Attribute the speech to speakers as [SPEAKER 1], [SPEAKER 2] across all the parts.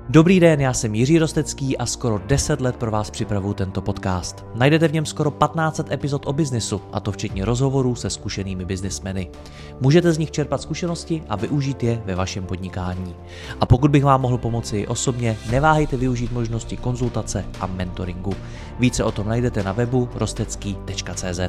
[SPEAKER 1] Dobrý den, já jsem Jiří Rostecký a skoro 10 let pro vás připravuju tento podcast. Najdete v něm skoro 1500 epizod o biznesu, a to včetně rozhovorů se zkušenými biznismeny. Můžete z nich čerpat zkušenosti a využít je ve vašem podnikání. A pokud bych vám mohl pomoci i osobně, neváhejte využít možnosti konzultace a mentoringu. Více o tom najdete na webu rostecký.cz.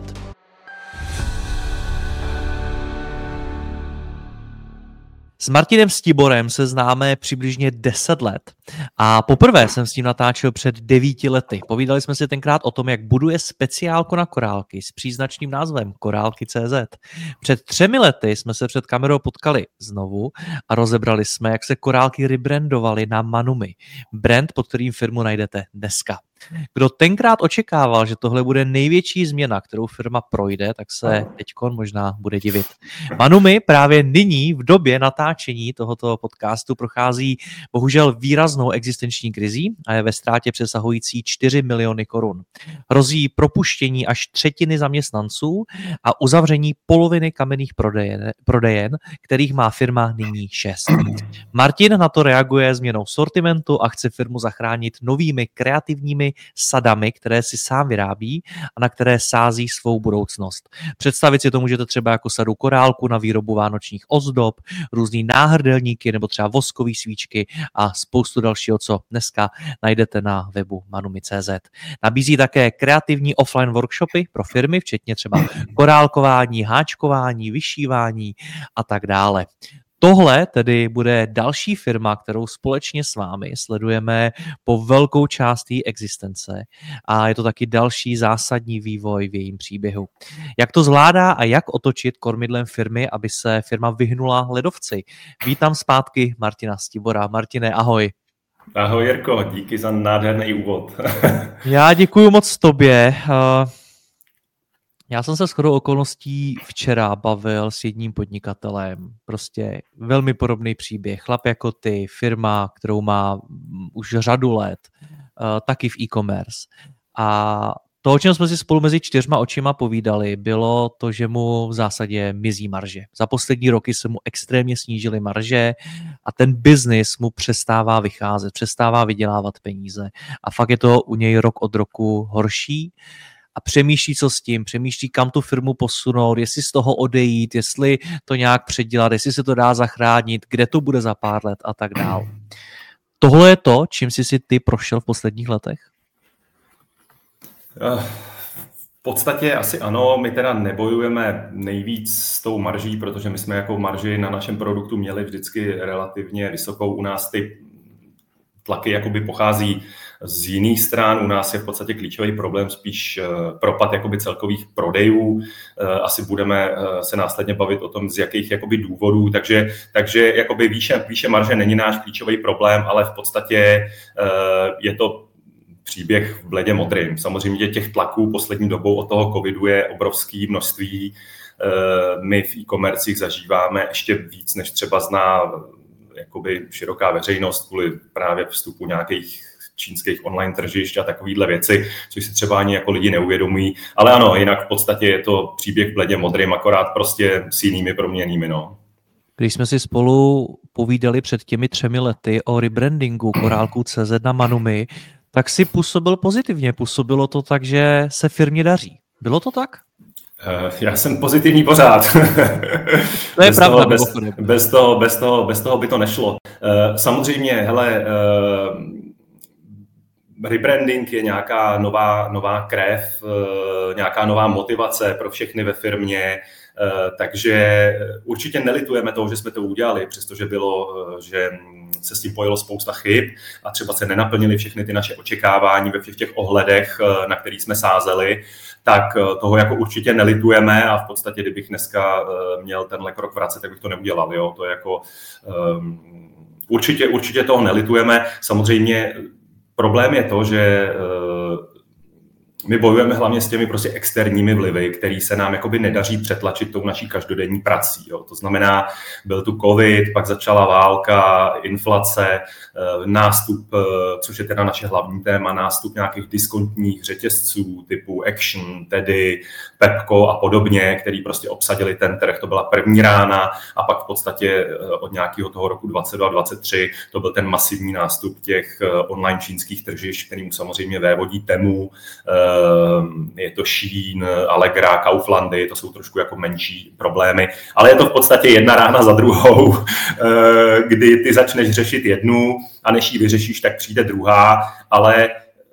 [SPEAKER 1] S Martinem Stiborem se známe přibližně 10 let a poprvé jsem s ním natáčel před 9 lety. Povídali jsme si tenkrát o tom, jak buduje speciálku na korálky s příznačným názvem Korálky.cz. Před 3 lety jsme se před kamerou potkali znovu a rozebrali jsme, jak se korálky rebrandovaly na Manumi, brand, pod kterým firmu najdete dneska. Kdo tenkrát očekával, že tohle bude největší změna, kterou firma projde, tak se teďkon možná bude divit. Manumi právě nyní v době natáčení tohoto podcastu prochází bohužel výraznou existenční krizí a je ve ztrátě přesahující 4 miliony korun. Hrozí propuštění až 1/3 zaměstnanců a uzavření poloviny kamenných prodejen, kterých má firma nyní 6. Martin na to reaguje změnou sortimentu a chce firmu zachránit novými kreativními sadami, které si sám vyrábí a na které sází svou budoucnost. Představit si to můžete třeba jako sadu korálku na výrobu vánočních ozdob, různý náhrdelníky nebo třeba voskové svíčky a spoustu dalšího, co dneska najdete na webu manumi.cz. Nabízí také kreativní offline workshopy pro firmy, včetně třeba korálkování, háčkování, vyšívání a tak dále. Tohle tedy bude další firma, kterou společně s vámi sledujeme po velkou část její existence a je to taky další zásadní vývoj v jejím příběhu. Jak to zvládá a jak otočit kormidlem firmy, aby se firma vyhnula ledovci? Vítám zpátky Martina Stibora. Martine, ahoj.
[SPEAKER 2] Ahoj Jirko, díky za nádherný úvod.
[SPEAKER 1] Já děkuju moc tobě. Já jsem se shodou okolností včera bavil s jedním podnikatelem, prostě velmi podobný příběh, chlap jako ty, firma, kterou má už řadu let, taky v e-commerce. A to, o čem jsme si spolu mezi 4 očima povídali, bylo to, že mu v zásadě mizí marže. Za poslední roky se mu extrémně snížily marže a ten biznis mu přestává vycházet, přestává vydělávat peníze. A fakt je to u něj rok od roku horší. A přemýšlí, co s tím, přemýšlí, kam tu firmu posunout, jestli z toho odejít, jestli to nějak předělat, jestli se to dá zachránit, kde to bude za pár let a tak dál. Tohle je to, čím jsi si ty prošel v posledních letech?
[SPEAKER 2] V podstatě asi ano, my teda nebojujeme nejvíc s tou marží, protože my jsme jako marži na našem produktu měli vždycky relativně vysokou. U nás ty tlaky jakoby pochází z jiných stran. U nás je v podstatě klíčový problém spíš propad jakoby celkových prodejů. Asi budeme se následně bavit o tom, z jakých jakoby důvodů. Takže jakoby výše marže není náš klíčový problém, ale v podstatě je to příběh v bledě modrým. Samozřejmě těch tlaků poslední dobou od toho covidu je obrovské množství. My v e-commercích zažíváme ještě víc, než třeba zná jakoby široká veřejnost kvůli právě vstupu nějakých čínských online tržišť a takovýhle věci, což si třeba ani jako lidi neuvědomují. Ale ano, jinak v podstatě je to příběh v bledě modrým, akorát prostě s jinými proměnými, no.
[SPEAKER 1] Když jsme si spolu povídali před těmi 3 lety o rebrandingu Korálku.cz na Manumi, tak si působil pozitivně. Působilo to tak, že se firmě daří. Bylo to tak?
[SPEAKER 2] Já jsem pozitivní pořád.
[SPEAKER 1] To je pravda.
[SPEAKER 2] Bez toho by to nešlo. Samozřejmě, hele, rebranding je nějaká nová krev, nějaká nová motivace pro všechny ve firmě, takže určitě nelitujeme toho, že jsme to udělali, přestože že se s tím pojilo spousta chyb a třeba se nenaplnily všechny ty naše očekávání ve všech těch ohledech, na kterých jsme sázeli, tak toho jako určitě nelitujeme a v podstatě, kdybych dneska měl tenhle krok vracet, tak bych to neudělal. Jo? To je jako určitě toho nelitujeme. Samozřejmě problém je to, že my bojujeme hlavně s těmi prostě externími vlivy, který se nám jakoby nedaří přetlačit tou naší každodenní prací. Jo. To znamená, byl tu covid, pak začala válka, inflace, nástup, což je teda naše hlavní téma, nástup nějakých diskontních řetězců typu Action, Tedy, Pepco a podobně, který prostě obsadili ten trh. To byla první rána a pak v podstatě od nějakého toho roku 2022 a 2023 to byl ten masivní nástup těch online čínských tržišť, kterým samozřejmě vévodí Temu, je to Shein, Allegra, Kauflandy, to jsou trošku jako menší problémy, ale je to v podstatě jedna rána za druhou, kdy ty začneš řešit jednu a než ji vyřešíš, tak přijde druhá, ale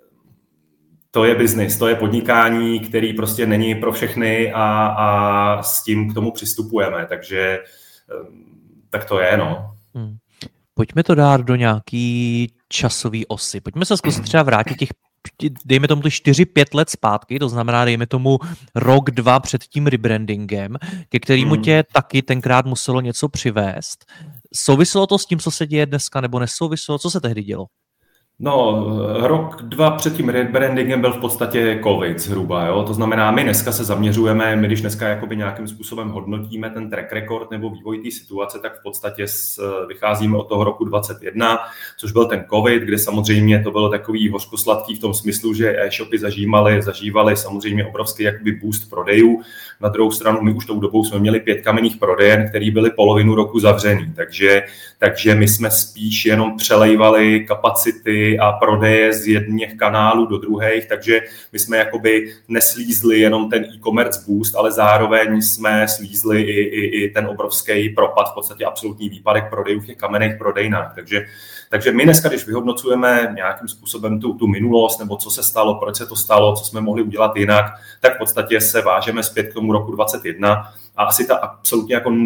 [SPEAKER 2] to je biznis, to je podnikání, který prostě není pro všechny a s tím k tomu přistupujeme, takže tak to je, no.
[SPEAKER 1] Pojďme to dát do nějaký časový osy. Pojďme se zkusit třeba vrátit těch, dejme tomu 4-5 let zpátky, to znamená, dejme tomu rok, 2 před tím rebrandingem, ke kterému tě taky tenkrát muselo něco přivést. Souviselo to s tím, co se děje dneska, nebo nesouviselo? Co se tehdy dělo?
[SPEAKER 2] No, rok, 2 před tím rebrandingem byl v podstatě covid zhruba, jo? To znamená, my dneska se zaměřujeme, my když dneska jakoby nějakým způsobem hodnotíme ten track record nebo vývoj té situace, tak v podstatě vycházíme od toho roku 2021, což byl ten covid, kde samozřejmě to bylo takový hořkosladký v tom smyslu, že e-shopy zažívali samozřejmě obrovský jakoby boost prodejů. Na druhou stranu my už tou dobou jsme měli 5 kamenných prodejen, který byly polovinu roku zavřený, takže my jsme spíš jenom přelejvali kapacity a prodeje z jedných kanálů do druhých, takže my jsme jakoby neslízli jenom ten e-commerce boost, ale zároveň jsme slízli i ten obrovský propad, v podstatě absolutní výpadek prodejů v těch kamenných prodejnách. Takže my dneska, když vyhodnocujeme nějakým způsobem tu minulost, nebo co se stalo, proč se to stalo, co jsme mohli udělat jinak, tak v podstatě se vážeme zpět k tomu roku 2021 a asi ta absolutně jako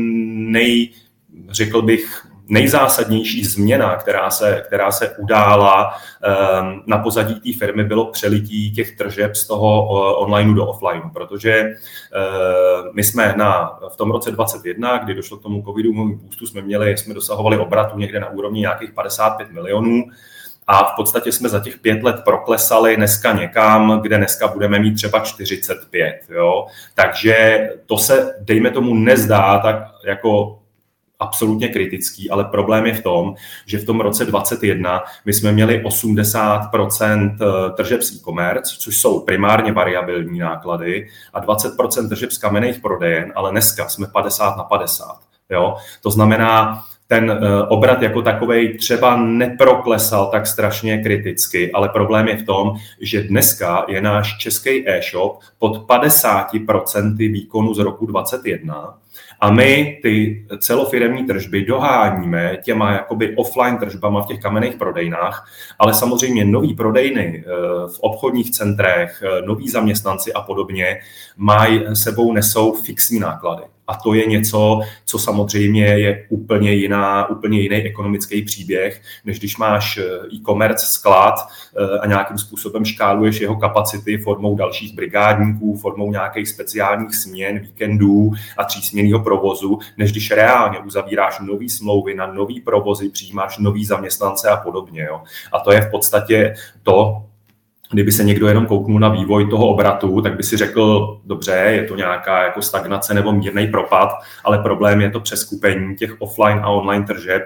[SPEAKER 2] řekl bych, nejzásadnější změna, která se udála na pozadí té firmy, bylo přelití těch tržeb z toho online do offline, protože my jsme v tom roce 2021, kdy došlo k tomu covidovému boostu, jsme dosahovali obratu někde na úrovni nějakých 55 milionů a v podstatě jsme za těch 5 let proklesali dneska někam, kde dneska budeme mít třeba 45. Jo? Takže to se, dejme tomu, nezdá tak jako absolutně kritický, ale problém je v tom, že v tom roce 2021 my jsme měli 80% tržeb z e-commerce, což jsou primárně variabilní náklady, a 20% tržeb z kamenných prodejen, ale dneska jsme 50/50. Jo? To znamená, ten obrat jako takovej třeba neproklesal tak strašně kriticky, ale problém je v tom, že dneska je náš český e-shop pod 50% výkonu z roku 2021 a my ty celofiremní tržby doháníme těma jakoby offline tržbama v těch kamenných prodejnách, ale samozřejmě nový prodejny v obchodních centrech, noví zaměstnanci a podobně sebou nesou fixní náklady. A to je něco, co samozřejmě je úplně jiný ekonomický příběh, než když máš e-commerce sklad a nějakým způsobem škáluješ jeho kapacity formou dalších brigádníků, formou nějakých speciálních směn, víkendů a 3směnného provozu, než když reálně uzavíráš nový smlouvy na nový provozy, přijímáš nový zaměstnance a podobně. Jo. A to je v podstatě to, kdyby se někdo jenom kouknul na vývoj toho obratu, tak by si řekl, dobře, je to nějaká jako stagnace nebo mírný propad, ale problém je to přeskupení těch offline a online tržeb,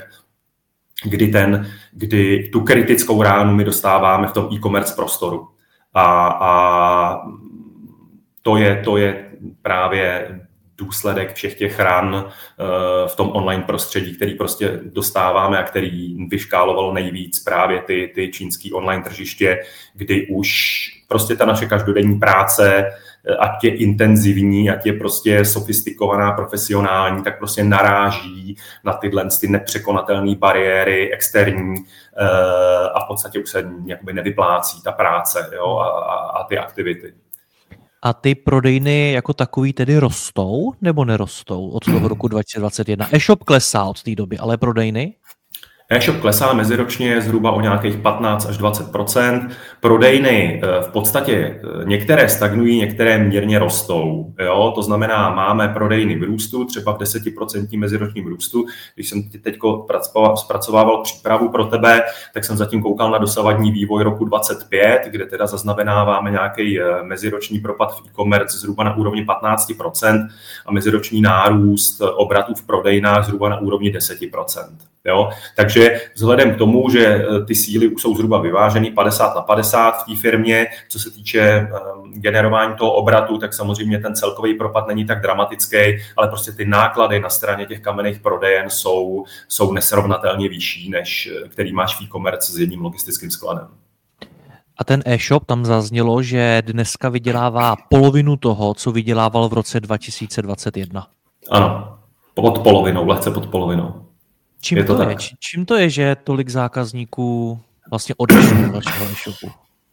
[SPEAKER 2] kdy tu kritickou ránu my dostáváme v tom e-commerce prostoru. A to je právě důsledek všech těch ran v tom online prostředí, který prostě dostáváme a který vyškálovalo nejvíc právě ty čínský online tržiště, kdy už prostě ta naše každodenní práce, ať je intenzivní, ať je prostě sofistikovaná, profesionální, tak prostě naráží na tyhle ty nepřekonatelné bariéry externí a v podstatě už se jakoby nevyplácí ta práce, jo, a ty aktivity.
[SPEAKER 1] A ty prodejny jako takový tedy rostou nebo nerostou od toho roku 2021? E-shop klesá od té doby, ale prodejny?
[SPEAKER 2] E-shop klesá meziročně zhruba o nějakých 15 až 20%. Prodejny v podstatě některé stagnují, některé mírně rostou. Jo? To znamená, máme prodejny v růstu, třeba v 10% meziročním růstu. Když jsem teď zpracovával přípravu pro tebe, tak jsem zatím koukal na dosavadní vývoj roku 2025, kde teda zaznamenáváme nějaký meziroční propad v e-commerce zhruba na úrovni 15% a meziroční nárůst obratů v prodejnách zhruba na úrovni 10%. Jo? Takže vzhledem k tomu, že ty síly už jsou zhruba vyvážený 50/50 v té firmě, co se týče generování toho obratu, tak samozřejmě ten celkový propad není tak dramatický, ale prostě ty náklady na straně těch kamenných prodejen jsou nesrovnatelně vyšší, než který máš v e-commerce s jedním logistickým skladem.
[SPEAKER 1] A ten e-shop, tam zaznělo, že dneska vydělává polovinu toho, co vydělával v roce 2021.
[SPEAKER 2] Ano, pod polovinou, lehce pod polovinou.
[SPEAKER 1] Čím to je, že tolik zákazníků vlastně odešlo do vašeho e-shopu?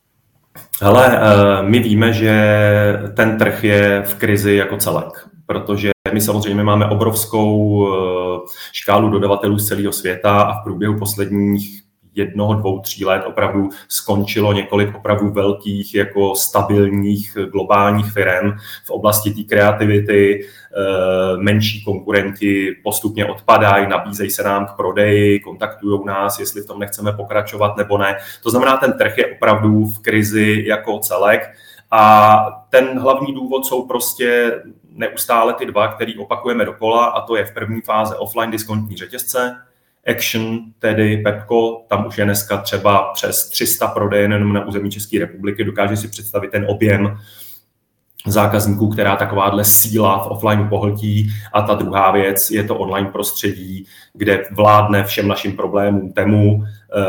[SPEAKER 2] Hele, my víme, že ten trh je v krizi jako celek, protože my samozřejmě máme obrovskou škálu dodavatelů z celého světa a v průběhu posledních 1, 2, 3 let opravdu skončilo několik opravdu velkých, jako stabilních globálních firm v oblasti té kreativity. Menší konkurenti postupně odpadají, nabízejí se nám k prodeji, kontaktují nás, jestli v tom nechceme pokračovat nebo ne. To znamená, ten trh je opravdu v krizi jako celek a ten hlavní důvod jsou prostě neustále ty dva, který opakujeme dokola, a to je v první fáze offline diskontní řetězce, Action, tedy Pepco, tam už je dneska třeba přes 300 prodejen jenom na území České republiky. Dokáže si představit ten objem zákazníků, která takováhle síla v offline pohltí. A ta druhá věc je to online prostředí, kde vládne všem našim problémům Temu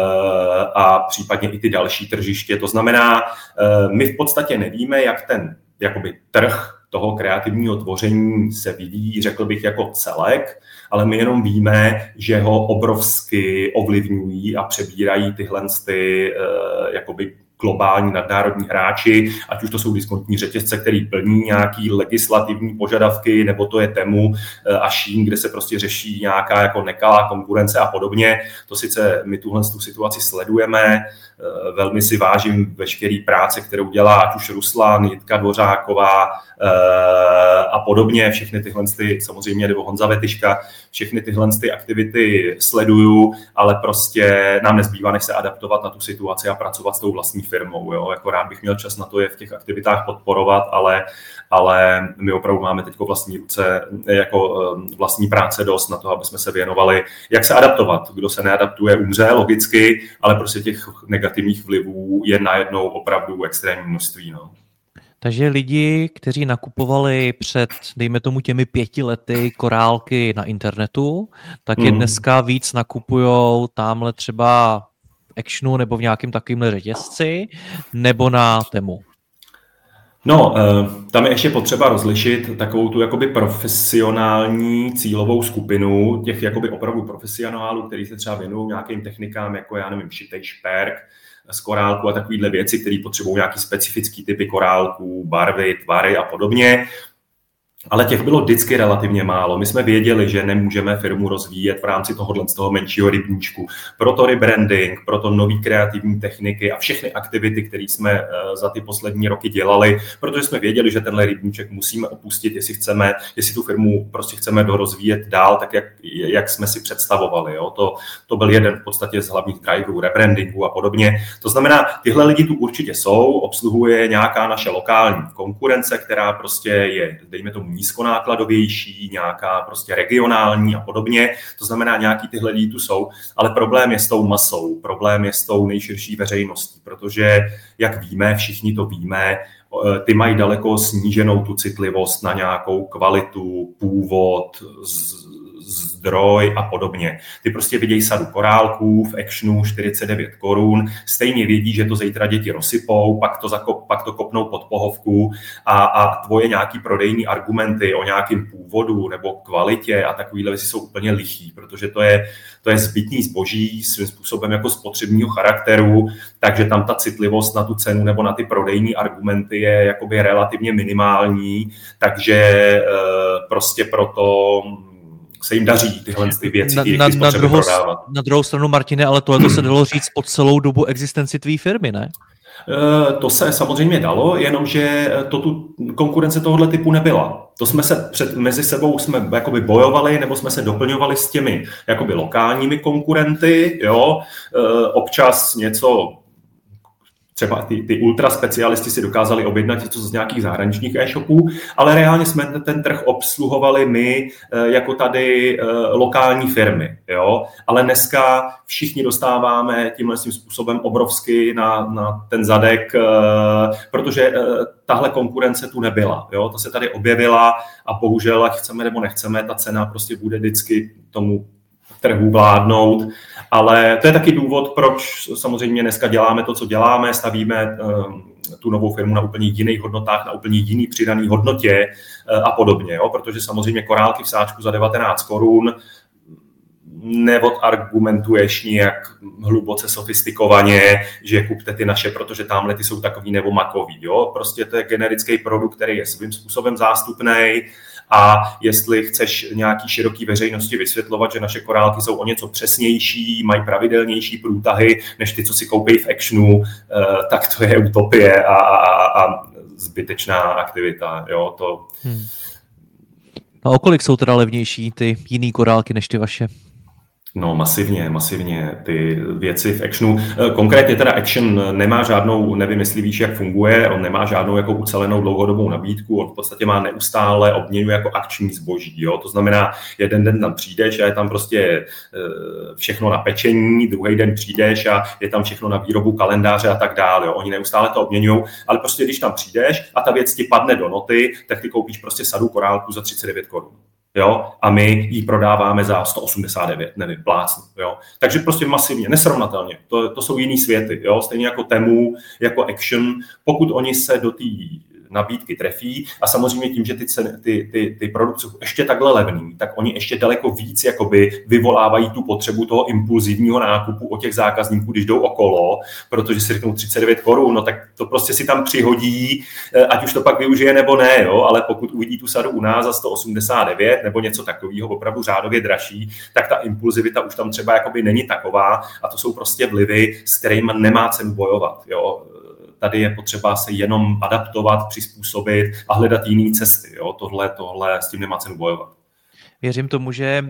[SPEAKER 2] a případně i ty další tržiště. To znamená, my v podstatě nevíme, jak ten jakoby trh toho kreativního tvoření se vyvíjí, řekl bych, jako celek, ale my jenom víme, že ho obrovsky ovlivňují a přebírají tyhle jakoby globální nadnárodní hráči, ať už to jsou diskontní řetězce, který plní nějaký legislativní požadavky, nebo to je Temu a Shein, kde se prostě řeší nějaká jako nekalá konkurence a podobně. To sice my tuhle situaci sledujeme, velmi si vážím veškerý práce, kterou dělá ať už Ruslan, Jitka Dvořáková a podobně, všechny tyhle, samozřejmě, nebo Honza Vetyška, všechny tyhle aktivity sleduju, ale prostě nám nezbývá, než se adaptovat na tu situaci a pracovat s tou vlastní firmou. Jo? Jako rád bych měl čas na to je v těch aktivitách podporovat, ale my opravdu máme teď vlastní ruce, jako vlastní práce dost na to, aby jsme se věnovali, jak se adaptovat. Kdo se neadaptuje, umře, logicky, ale prostě těch negativních vlivů je najednou opravdu extrémní množství. No.
[SPEAKER 1] Takže lidi, kteří nakupovali před, dejme tomu, těmi 5 lety korálky na internetu, tak je dneska víc nakupujou tamhle třeba Actionu nebo v nějakém takovémhle řetězci, nebo na Temu.
[SPEAKER 2] No, tam je ještě potřeba rozlišit takovou tu jakoby profesionální cílovou skupinu těch jakoby opravdu profesionálů, kteří se třeba věnují nějakým technikám, jako já nevím, šitej šperk z korálku a takovýhle věci, které potřebují nějaký specifický typy korálků, barvy, tvary a podobně. Ale těch bylo vždycky relativně málo. My jsme věděli, že nemůžeme firmu rozvíjet v rámci z toho menšího rybníčku. Proto rebranding, proto nový kreativní techniky a všechny aktivity, které jsme za ty poslední roky dělali, protože jsme věděli, že tenhle rybníček musíme opustit, jestli tu firmu prostě chceme dorozvíjet dál, tak jak jsme si představovali. Jo? To byl jeden v podstatě z hlavních driverů rebrandingu a podobně. To znamená, tyhle lidi tu určitě jsou, obsluhuje nějaká naše lokální konkurence, která prostě je, dejme tomu, nízkonákladovější, nějaká prostě regionální a podobně. To znamená, nějaký tyhle lidi tu jsou, ale problém je s tou masou, problém je s tou nejširší veřejností, protože, jak víme, všichni to víme, ty mají daleko sníženou tu citlivost na nějakou kvalitu, původ, zdroj a podobně. Ty prostě vidějí sadu korálků v Actionu 49 korun, stejně vědí, že to zítra děti rozsypou, pak to kopnou pod pohovku a tvoje nějaký prodejní argumenty o nějakém původu nebo kvalitě a takovýhle věci jsou úplně lichý, protože to je zbytný zboží svým způsobem jako spotřebního charakteru, takže tam ta citlivost na tu cenu nebo na ty prodejní argumenty je jakoby relativně minimální, takže prostě proto se jim daří tyhle ty věci, ty spotřeby prodávat.
[SPEAKER 1] Na druhou stranu, Martine, ale tohle se dalo říct po celou dobu existenci tvý firmy, ne?
[SPEAKER 2] To se samozřejmě dalo, jenomže tu konkurence tohohle typu nebyla. To jsme se mezi sebou jsme jakoby bojovali, nebo jsme se doplňovali s těmi jakoby lokálními konkurenty, jo. Občas něco, třeba ty ultra specialisti si dokázali objednat něco z nějakých zahraničních e-shopů, ale reálně jsme ten trh obsluhovali my jako tady lokální firmy. Jo? Ale dneska všichni dostáváme tímhle způsobem obrovsky na ten zadek, protože tahle konkurence tu nebyla. Jo? Ta se tady objevila a bohužel, ať chceme nebo nechceme, ta cena prostě bude vždycky tomu trhu vládnout, ale to je taky důvod, proč samozřejmě dneska děláme to, co děláme, stavíme tu novou firmu na úplně jiných hodnotách, na úplně jiný přidaný hodnotě a podobně, jo? Protože samozřejmě korálky v sáčku za 19 korun neodargumentuješ nijak hluboce sofistikovaně, že kupte ty naše, protože tamhle ty jsou takový nebo makový. Jo? Prostě to je generický produkt, který je svým způsobem zástupný. A jestli chceš nějaký široký veřejnosti vysvětlovat, že naše korálky jsou o něco přesnější, mají pravidelnější průtahy, než ty, co si koupí v Actionu, tak to je utopie a zbytečná aktivita. Jo?
[SPEAKER 1] A o kolik jsou teda levnější ty jiný korálky než ty vaše?
[SPEAKER 2] No masivně ty věci v Actionu. Konkrétně teda Action nemá žádnou, nevymyslí víš, jak funguje, on nemá žádnou jako ucelenou dlouhodobou nabídku, on v podstatě má neustále obměňuje jako akční zboží. Jo? To znamená, jeden den tam přijdeš a je tam prostě všechno na pečení, druhý den přijdeš a je tam všechno na výrobu kalendáře a tak dále. Jo? Oni neustále to obměňují, ale prostě když tam přijdeš a ta věc ti padne do noty, tak ty koupíš prostě sadu korálku za 39 korun. Jo? A my ji prodáváme za 189, nevím, plácnu. Jo? Takže prostě masivně, nesrovnatelně. To jsou jiný světy. Jo? Stejně jako Temu, jako Action, pokud oni se do té nabídky trefí a samozřejmě tím, že ty produkty jsou ještě takhle levný, tak oni ještě daleko víc jakoby vyvolávají tu potřebu toho impulzivního nákupu od těch zákazníků, když jdou okolo, protože si řeknou 39 korun, no tak to prostě si tam přihodí, ať už to pak využije nebo ne, jo, ale pokud uvidí tu sadu u nás za 189 nebo něco takového opravdu řádově dražší, tak ta impulzivita už tam třeba jakoby není taková a to jsou prostě vlivy, s kterými nemá cenu bojovat, jo. Tady je potřeba se jenom adaptovat, přizpůsobit a hledat jiné cesty. Jo? Tohle s tím nemá cenu bojovat.
[SPEAKER 1] Věřím tomu, že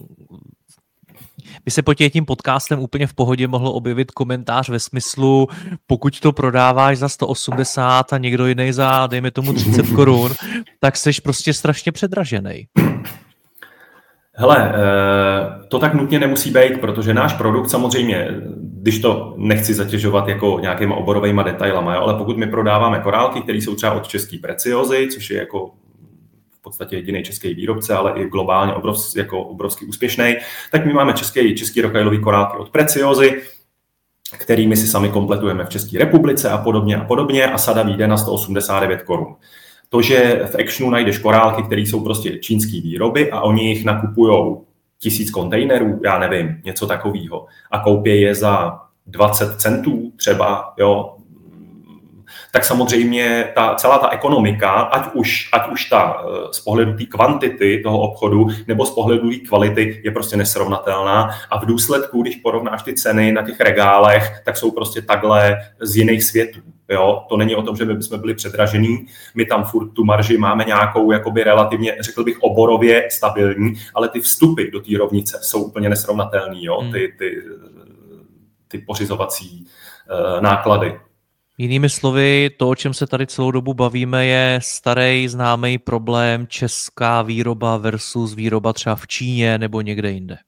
[SPEAKER 1] by se pod tím podcastem úplně v pohodě mohlo objevit komentář ve smyslu, pokud to prodáváš za 180 a někdo jiný za, dejme tomu 30 korun, tak jsi prostě strašně předražený.
[SPEAKER 2] Hele, to tak nutně nemusí být, protože náš produkt samozřejmě, když to nechci zatěžovat jako nějakýma oborovejma detailama, jo, ale pokud my prodáváme korálky, které jsou třeba od český Preciozy, což je jako v podstatě jediný český výrobce, ale i globálně obrovský úspěšný, tak my máme český rokajlový korálky od Preciozy, kterými si sami kompletujeme v České republice a podobně a sada vyjde na 189 korun. To, že v Actionu najdeš korálky, které jsou prostě čínské výroby a oni jich nakupujou 1000 kontejnerů, já nevím, něco takového, a koupí je za 20 centů třeba, jo, tak samozřejmě celá ta ekonomika, ať už ta z pohledu té kvantity toho obchodu nebo z pohledu té kvality je prostě nesrovnatelná a v důsledku, když porovnáš ty ceny na těch regálech, tak jsou prostě takhle z jiných světů. Jo? To není o tom, že my bychom byli předražení, my tam furt tu marži máme nějakou jakoby relativně, řekl bych, oborově stabilní, ale ty vstupy do té rovnice jsou úplně nesrovnatelný, jo? Ty pořizovací náklady.
[SPEAKER 1] Jinými slovy, to, o čem se tady celou dobu bavíme, je starý známý problém česká výroba versus výroba třeba v Číně nebo někde jinde.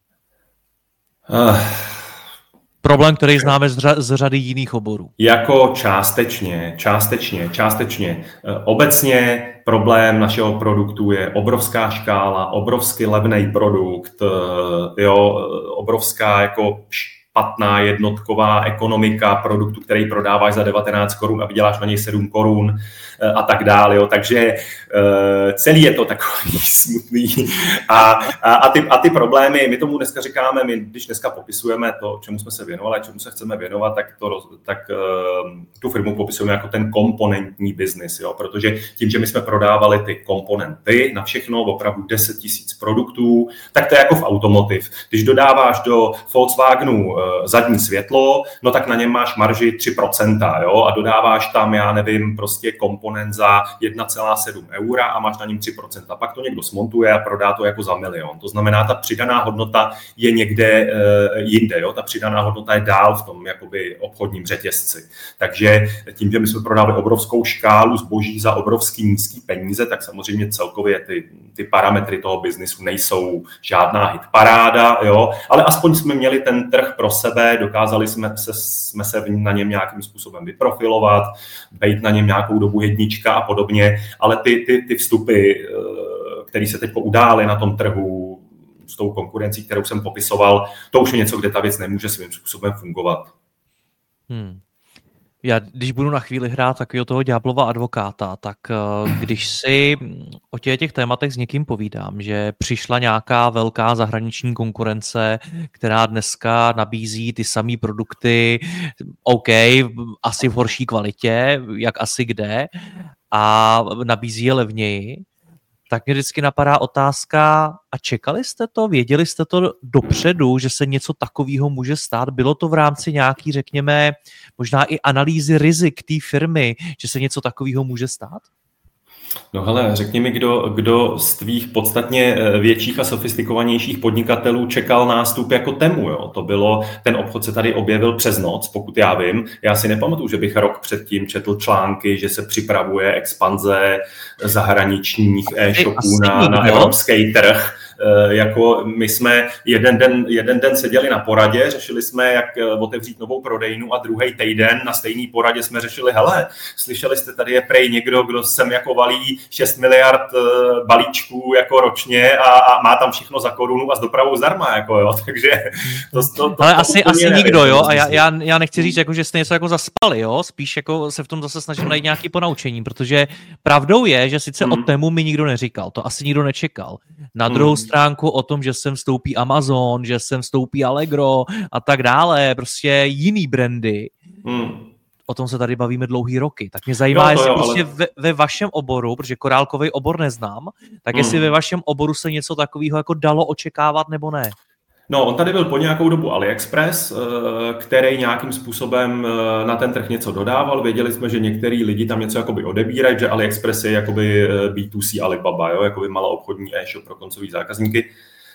[SPEAKER 1] Problém, který známe z řady jiných oborů.
[SPEAKER 2] Jako částečně. Obecně problém našeho produktu je obrovská škála, obrovsky levný produkt, jo, obrovská jako špatná jednotková ekonomika produktu, který prodáváš za 19 korun a vyděláš na něj 7 korun a tak dále. Jo. Takže celý je to takový smutný. A ty problémy, my tomu dneska říkáme, my když dneska popisujeme to, čemu jsme se věnovali, čemu se chceme věnovat, tak tu firmu popisujeme jako ten komponentní biznis, jo. Protože tím, že my jsme prodávali ty komponenty na všechno, opravdu 10 000 produktů, tak to je jako v automotiv. Když dodáváš do Volkswagenu zadní světlo, no tak na něm máš marži 3%, jo, a dodáváš tam, já nevím, prostě komponent za 1,7 eura a máš na něm 3%. Pak to někdo smontuje a prodá to jako za 1 000 000. To znamená, ta přidaná hodnota je někde jinde, jo, ta přidaná hodnota je dál v tom jakoby obchodním řetězci. Takže tím, že my jsme prodávali obrovskou škálu zboží za obrovský nízký peníze, tak samozřejmě celkově ty parametry toho biznisu nejsou žádná hitparáda, jo, ale aspoň jsme měli ten trh pro sebe, dokázali jsme se na něm nějakým způsobem vyprofilovat, být na něm nějakou dobu jednička a podobně, ale ty vstupy, které se teď udály na tom trhu s tou konkurencí, kterou jsem popisoval, to už je něco, kde ta věc nemůže svým způsobem fungovat.
[SPEAKER 1] Já, když budu na chvíli hrát takového toho ďáblova advokáta, tak když si o těch tématech s někým povídám, že přišla nějaká velká zahraniční konkurence, která dneska nabízí ty samé produkty, OK, asi v horší kvalitě, jak asi kde, a nabízí je levněji, tak mě vždycky napadá otázka, a čekali jste to, věděli jste to dopředu, že se něco takového může stát? Bylo to v rámci nějaký, řekněme, možná i analýzy rizik té firmy, že se něco takového může stát?
[SPEAKER 2] No hele, řekni mi, kdo z tvých podstatně větších a sofistikovanějších podnikatelů čekal nástup jako Temu, jo? To bylo, ten obchod se tady objevil přes noc, pokud já vím. Já si nepamatuju, že bych rok předtím četl články, že se připravuje expanze zahraničních e-shopů na evropský trh. Jako my jsme jeden den seděli na poradě, řešili jsme, jak otevřít novou prodejnu, a druhý týden na stejný poradě jsme řešili, hele, slyšeli jste, tady je prej někdo, kdo sem jako valí 6 miliard balíčků jako ročně a má tam všechno za korunu a s dopravou zdarma, jako jo, takže to
[SPEAKER 1] ale asi nikdo, jo, a já nechci říct, jako, že jste něco jako zaspali, jo, spíš jako se v tom zase snažím najít nějaké ponaučení, protože pravdou je, že sice o Temu mi nikdo neříkal, to asi nikdo nečekal. Na druhou stránku o tom, že sem vstoupí Amazon, že sem vstoupí Allegro a tak dále, prostě jiný brandy. O tom se tady bavíme dlouhý roky. Tak mě zajímá, jestli prostě ve vašem oboru, protože korálkový obor neznám, tak jestli ve vašem oboru se něco takového jako dalo očekávat nebo ne?
[SPEAKER 2] No, on tady byl po nějakou dobu AliExpress, který nějakým způsobem na ten trh něco dodával. Věděli jsme, že některý lidi tam něco jakoby odebírají, že AliExpress je jakoby B2C Alibaba, jo, jakoby maloobchodní e-shop pro koncový zákazníky.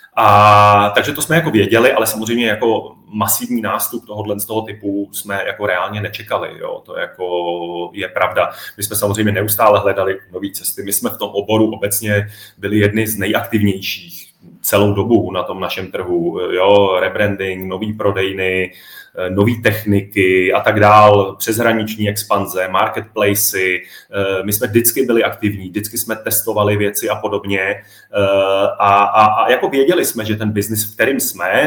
[SPEAKER 2] A takže to jsme jako věděli, ale samozřejmě jako masivní nástup tohohle z toho typu jsme jako reálně nečekali, jo, to jako je pravda. My jsme samozřejmě neustále hledali nové cesty, my jsme v tom oboru obecně byli jedni z nejaktivnějších celou dobu na tom našem trhu, jo, rebranding, nový prodejny, nový techniky a tak dál, přeshraniční expanze, marketplacy. My jsme vždycky byli aktivní, vždycky jsme testovali věci a podobně a jako věděli jsme, že ten biznis, v kterým jsme,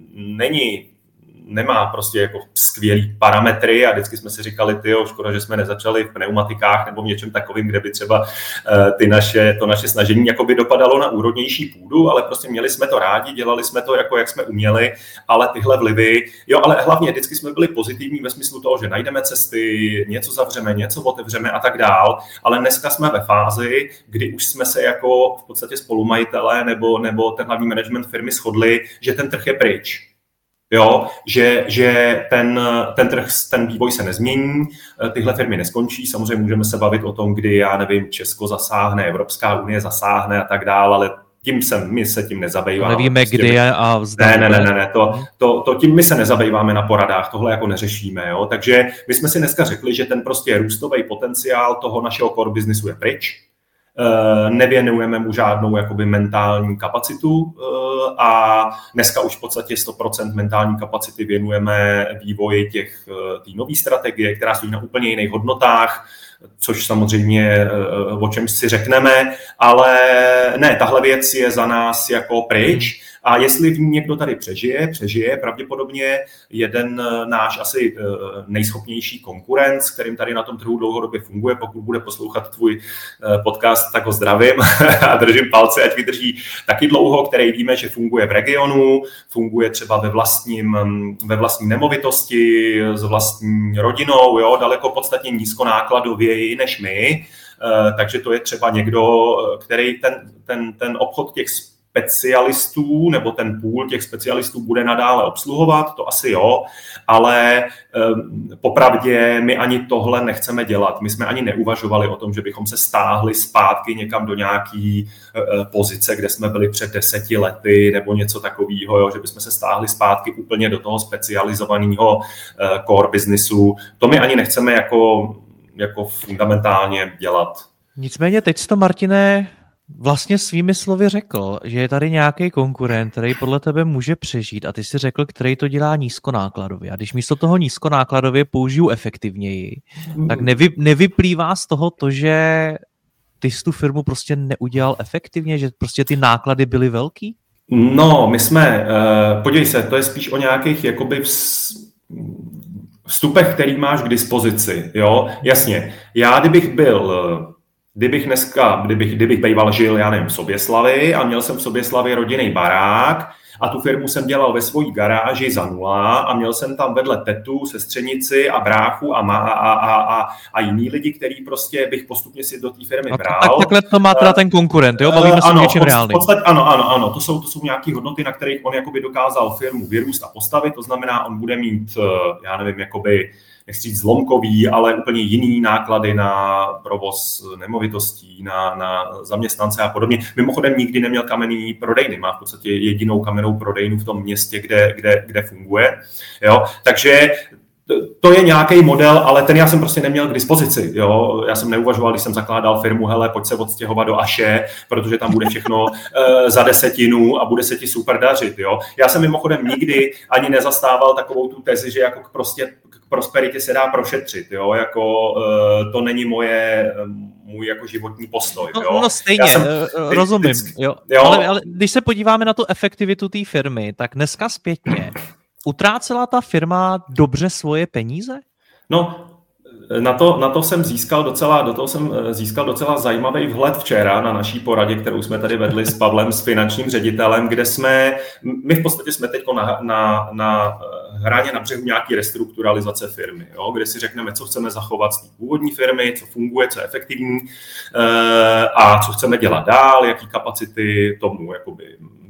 [SPEAKER 2] nemá prostě jako skvělý parametry a vždycky jsme si říkali, tyjo, škoda, že jsme nezačali v pneumatikách nebo v něčem takovým, kde by třeba to naše snažení jakoby dopadalo na úrodnější půdu, ale prostě měli jsme to rádi, dělali jsme to jako jak jsme uměli, ale tyhle vlivy, jo, ale hlavně vždycky jsme byli pozitivní ve smyslu toho, že najdeme cesty, něco zavřeme, něco otevřeme a tak dál, ale dneska jsme ve fázi, kdy už jsme se jako v podstatě spolumajitelé nebo ten hlavní management firmy shodli, že ten trh je pryč. Jo, že ten trh, ten vývoj se nezmění, tyhle firmy neskončí, samozřejmě můžeme se bavit o tom, kdy, já nevím, Česko zasáhne, Evropská unie zasáhne a tak dále, ale my se tím nezabýváme.
[SPEAKER 1] Nevíme, prostě, kdy a zda.
[SPEAKER 2] Ne, to tím my se nezabýváme na poradách, tohle jako neřešíme, jo, takže my jsme si dneska řekli, že ten prostě růstový potenciál toho našeho core businessu je pryč, nevěnujeme mu žádnou jakoby mentální kapacitu a dneska už v podstatě 100% mentální kapacity věnujeme vývoji té nové strategie, která stojí na úplně jiných hodnotách, což samozřejmě o čem si řekneme, ale ne, tahle věc je za nás jako pryč A jestli v ní někdo tady přežije, pravděpodobně jeden náš asi nejschopnější konkurent, s kterým tady na tom trhu dlouhodobě funguje, pokud bude poslouchat tvůj podcast, tak ho zdravím a držím palce, ať vydrží taky dlouho, který víme, že funguje v regionu, funguje třeba ve vlastní nemovitosti, s vlastní rodinou, jo, daleko podstatně nízkonákladověji než my. Takže to je třeba někdo, který ten obchod těch specialistů nebo ten půl těch specialistů bude nadále obsluhovat, to asi jo, ale popravdě my ani tohle nechceme dělat. My jsme ani neuvažovali o tom, že bychom se stáhli zpátky někam do nějaký pozice, kde jsme byli před 10 lety nebo něco takového, jo, že bychom se stáhli zpátky úplně do toho specializovaného core businessu. To my ani nechceme jako fundamentálně dělat.
[SPEAKER 1] Nicméně teď jsi to, Martine, vlastně svými slovy řekl, že je tady nějaký konkurent, který podle tebe může přežít a ty si řekl, který to dělá nízkonákladově. A když místo toho nízkonákladově použiju efektivněji, tak nevyplývá z toho to, že ty jsi tu firmu prostě neudělal efektivně, že prostě ty náklady byly velký?
[SPEAKER 2] No, my jsme, podívej se, to je spíš o nějakých jakoby vstupech, který máš k dispozici, jo, jasně. Já kdybych býval žil, já nevím, v Soběslavi a měl jsem v Soběslavi rodinný barák a tu firmu jsem dělal ve svojí garáži za 0 a měl jsem tam vedle tetu, sestřenici a bráchu a jiný lidi, který prostě bych postupně si do té firmy bral.
[SPEAKER 1] Takhle to má teda ten konkurent, jo? Bavíme se o něčem reálným.
[SPEAKER 2] Ano, to jsou nějaké hodnoty, na kterých on jakoby dokázal firmu vyrůst a postavit, to znamená, on bude mít, já nevím, jakoby nechci říct zlomkový, ale úplně jiný náklady na provoz nemovitostí, na zaměstnance a podobně. Mimochodem nikdy neměl kamenný prodejny, má v podstatě jedinou kamennou prodejnu v tom městě, kde funguje. Jo? Takže to je nějaký model, ale ten já jsem prostě neměl k dispozici. Jo? Já jsem neuvažoval, když jsem zakládal firmu, hele, pojď se odstěhovat do Aše, protože tam bude všechno za 10 a bude se ti super dařit. Jo? Já jsem mimochodem nikdy ani nezastával takovou tu tezi, že jako prostě k prosperitě se dá prošetřit. Jo? Jako, to není můj jako životní postoj. Jo?
[SPEAKER 1] No stejně, rozumím. Jo. Ale když se podíváme na tu efektivitu té firmy, tak dneska zpětně utrácela ta firma dobře svoje peníze?
[SPEAKER 2] No, na to jsem získal docela zajímavý vhled včera na naší poradě, kterou jsme tady vedli s Pavlem, s finančním ředitelem, kde my v podstatě jsme teď na hraně na břehu nějaký restrukturalizace firmy, jo, kde si řekneme, co chceme zachovat z té původní firmy, co funguje, co je efektivní a co chceme dělat dál, jaký kapacity tomu jakoby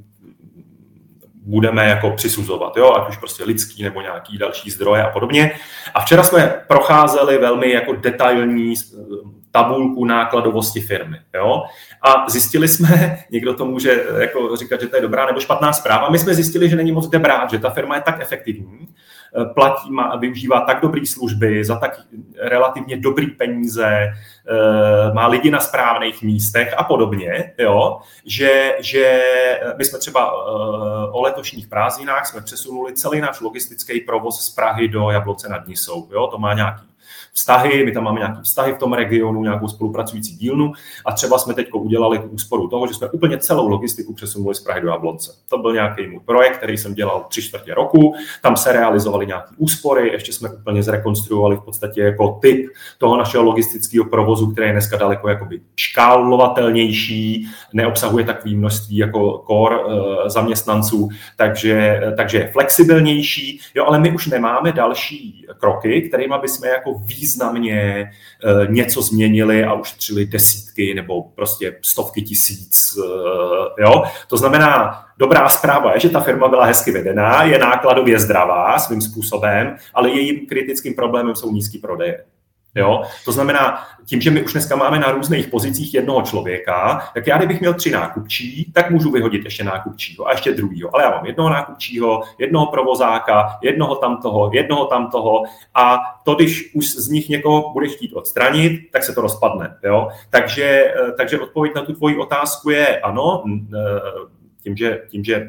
[SPEAKER 2] budeme jako přisuzovat, jo? Ať už prostě lidský nebo nějaký další zdroje a podobně. A včera jsme procházeli velmi jako detailní tabulku nákladovosti firmy. Jo? A zjistili jsme, někdo to může jako říkat, že to je dobrá nebo špatná zpráva, my jsme zjistili, že není moc kde brát, že ta firma je tak efektivní, využívá tak dobré služby za tak relativně dobrý peníze, má lidi na správných místech a podobně, jo, že my jsme třeba o letošních prázdninách jsme přesunuli celý náš logistický provoz z Prahy do Jablonce nad Nisou. Jo, to má nějaký vztahy, my tam máme nějaké vztahy v tom regionu, nějakou spolupracující dílnu a třeba jsme teď udělali úsporu toho, že jsme úplně celou logistiku přesunuli z Prahy do Jablonce. To byl nějaký můj projekt, který jsem dělal 3/4 roku, tam se realizovaly nějaké úspory, ještě jsme úplně zrekonstruovali v podstatě jako typ toho našeho logistického provozu, který je dneska daleko jakoby škálovatelnější, neobsahuje takové množství jako core zaměstnanců, takže je flexibilnější, jo, ale my už nemáme další kroky, kterými bychom jako významně něco změnili a ušetřili desítky nebo prostě stovky tisíc. Jo? To znamená, dobrá zpráva je, že ta firma byla hezky vedená, je nákladově zdravá svým způsobem, ale jejím kritickým problémem jsou nízký prodeje. Jo? To znamená, tím, že my už dneska máme na různých pozicích jednoho člověka, tak já kdybych měl 3 nákupčí, tak můžu vyhodit ještě nákupčího a ještě druhýho. Ale já mám jednoho nákupčího, jednoho provozáka, jednoho tamtoho a to, když už z nich někoho bude chtít odstranit, tak se to rozpadne. Jo? Takže odpověď na tu tvoji otázku je ano, tím, že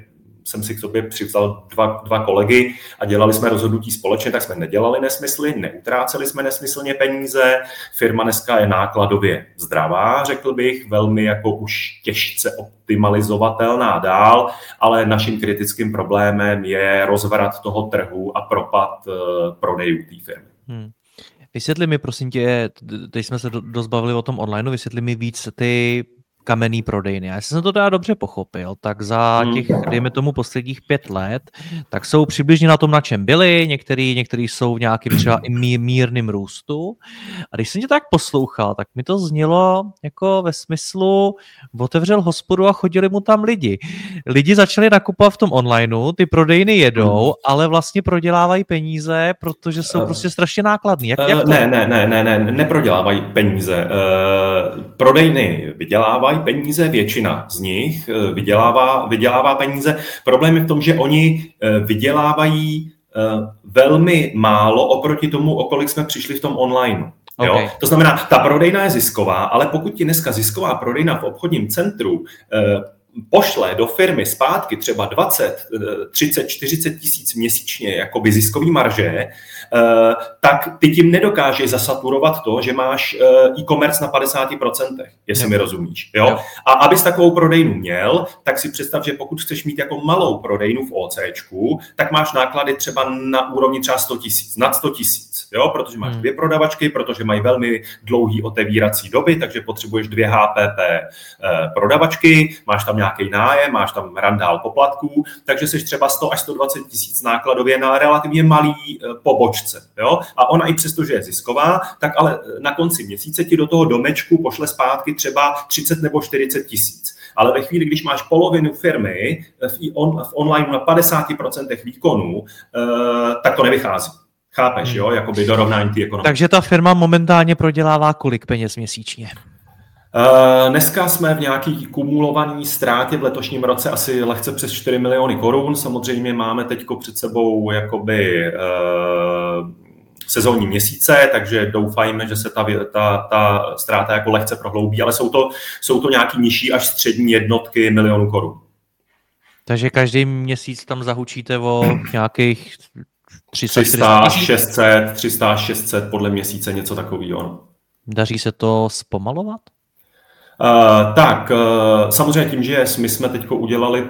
[SPEAKER 2] jsem si k sobě přivzal dva kolegy a dělali jsme rozhodnutí společně, tak jsme nedělali nesmysly, neutráceli jsme nesmyslně peníze. Firma dneska je nákladově zdravá, řekl bych, velmi jako už těžce optimalizovatelná dál, ale naším kritickým problémem je rozvrat toho trhu a propad prodejů té firmy.
[SPEAKER 1] Vysvětli mi, prosím tě, teď jsme se dost bavili o tom online, vysvětli mi víc ty kamenný prodejny. A jestli jsem to teda dobře pochopil, tak za těch, dejme tomu, posledních 5 let, tak jsou přibližně na tom, na čem byli, některý jsou v nějakém třeba i mírným růstu. A když jsem tě tak poslouchal, tak mi to znělo jako ve smyslu, otevřel hospodu a chodili mu tam lidi. Lidi začali nakupovat v tom onlineu, ty prodejny jedou, ale vlastně prodělávají peníze, protože jsou prostě strašně nákladný. Jak to?
[SPEAKER 2] Ne, neprodělávají peníze. Prodejny vydělávají peníze, většina z nich vydělává peníze. Problém je v tom, že oni vydělávají velmi málo oproti tomu, o kolik jsme přišli v tom online. Okay. To znamená, ta prodejna je zisková, ale pokud ti dneska zisková prodejna v obchodním centru pošle do firmy zpátky třeba 20, 30, 40 tisíc měsíčně jakoby ziskový marže, tak ty tím nedokážeš zasaturovat to, že máš e-commerce na 50%, jestli mi rozumíš. Jo? A abys takovou prodejnu měl, tak si představ, že pokud chceš mít jako malou prodejnu v OCčku, tak máš náklady třeba na úrovni třeba 100 tisíc, nad 100 tisíc, protože máš 2 prodavačky, protože mají velmi dlouhý otevírací doby, takže potřebuješ 2 HPP prodavačky, máš tam nějaký nájem, máš tam randál poplatků, takže jsi třeba 100 až 120 tisíc nákladově na relativně malý pobočce. Jo? A ona i přesto, že je zisková, tak ale na konci měsíce ti do toho domečku pošle zpátky třeba 30 nebo 40 tisíc. Ale ve chvíli, když máš polovinu firmy v online na 50% výkonu, tak to nevychází. Chápeš, jo? Jakoby dorovnání té ekonomiky.
[SPEAKER 1] Takže ta firma momentálně prodělává kolik peněz měsíčně?
[SPEAKER 2] Dneska jsme v nějaký kumulovaný ztrátě v letošním roce asi lehce přes 4 miliony korun. Samozřejmě máme teďko před sebou jakoby sezónní měsíce, takže doufajme, že se ta ztráta jako lehce prohloubí, ale jsou to nějaký nižší až střední jednotky milionů korun.
[SPEAKER 1] Takže každý měsíc tam zahučíte o nějakých
[SPEAKER 2] 300 až 600 podle měsíce, něco takového. No.
[SPEAKER 1] Daří se to zpomalovat?
[SPEAKER 2] Samozřejmě tím, že my jsme teď udělali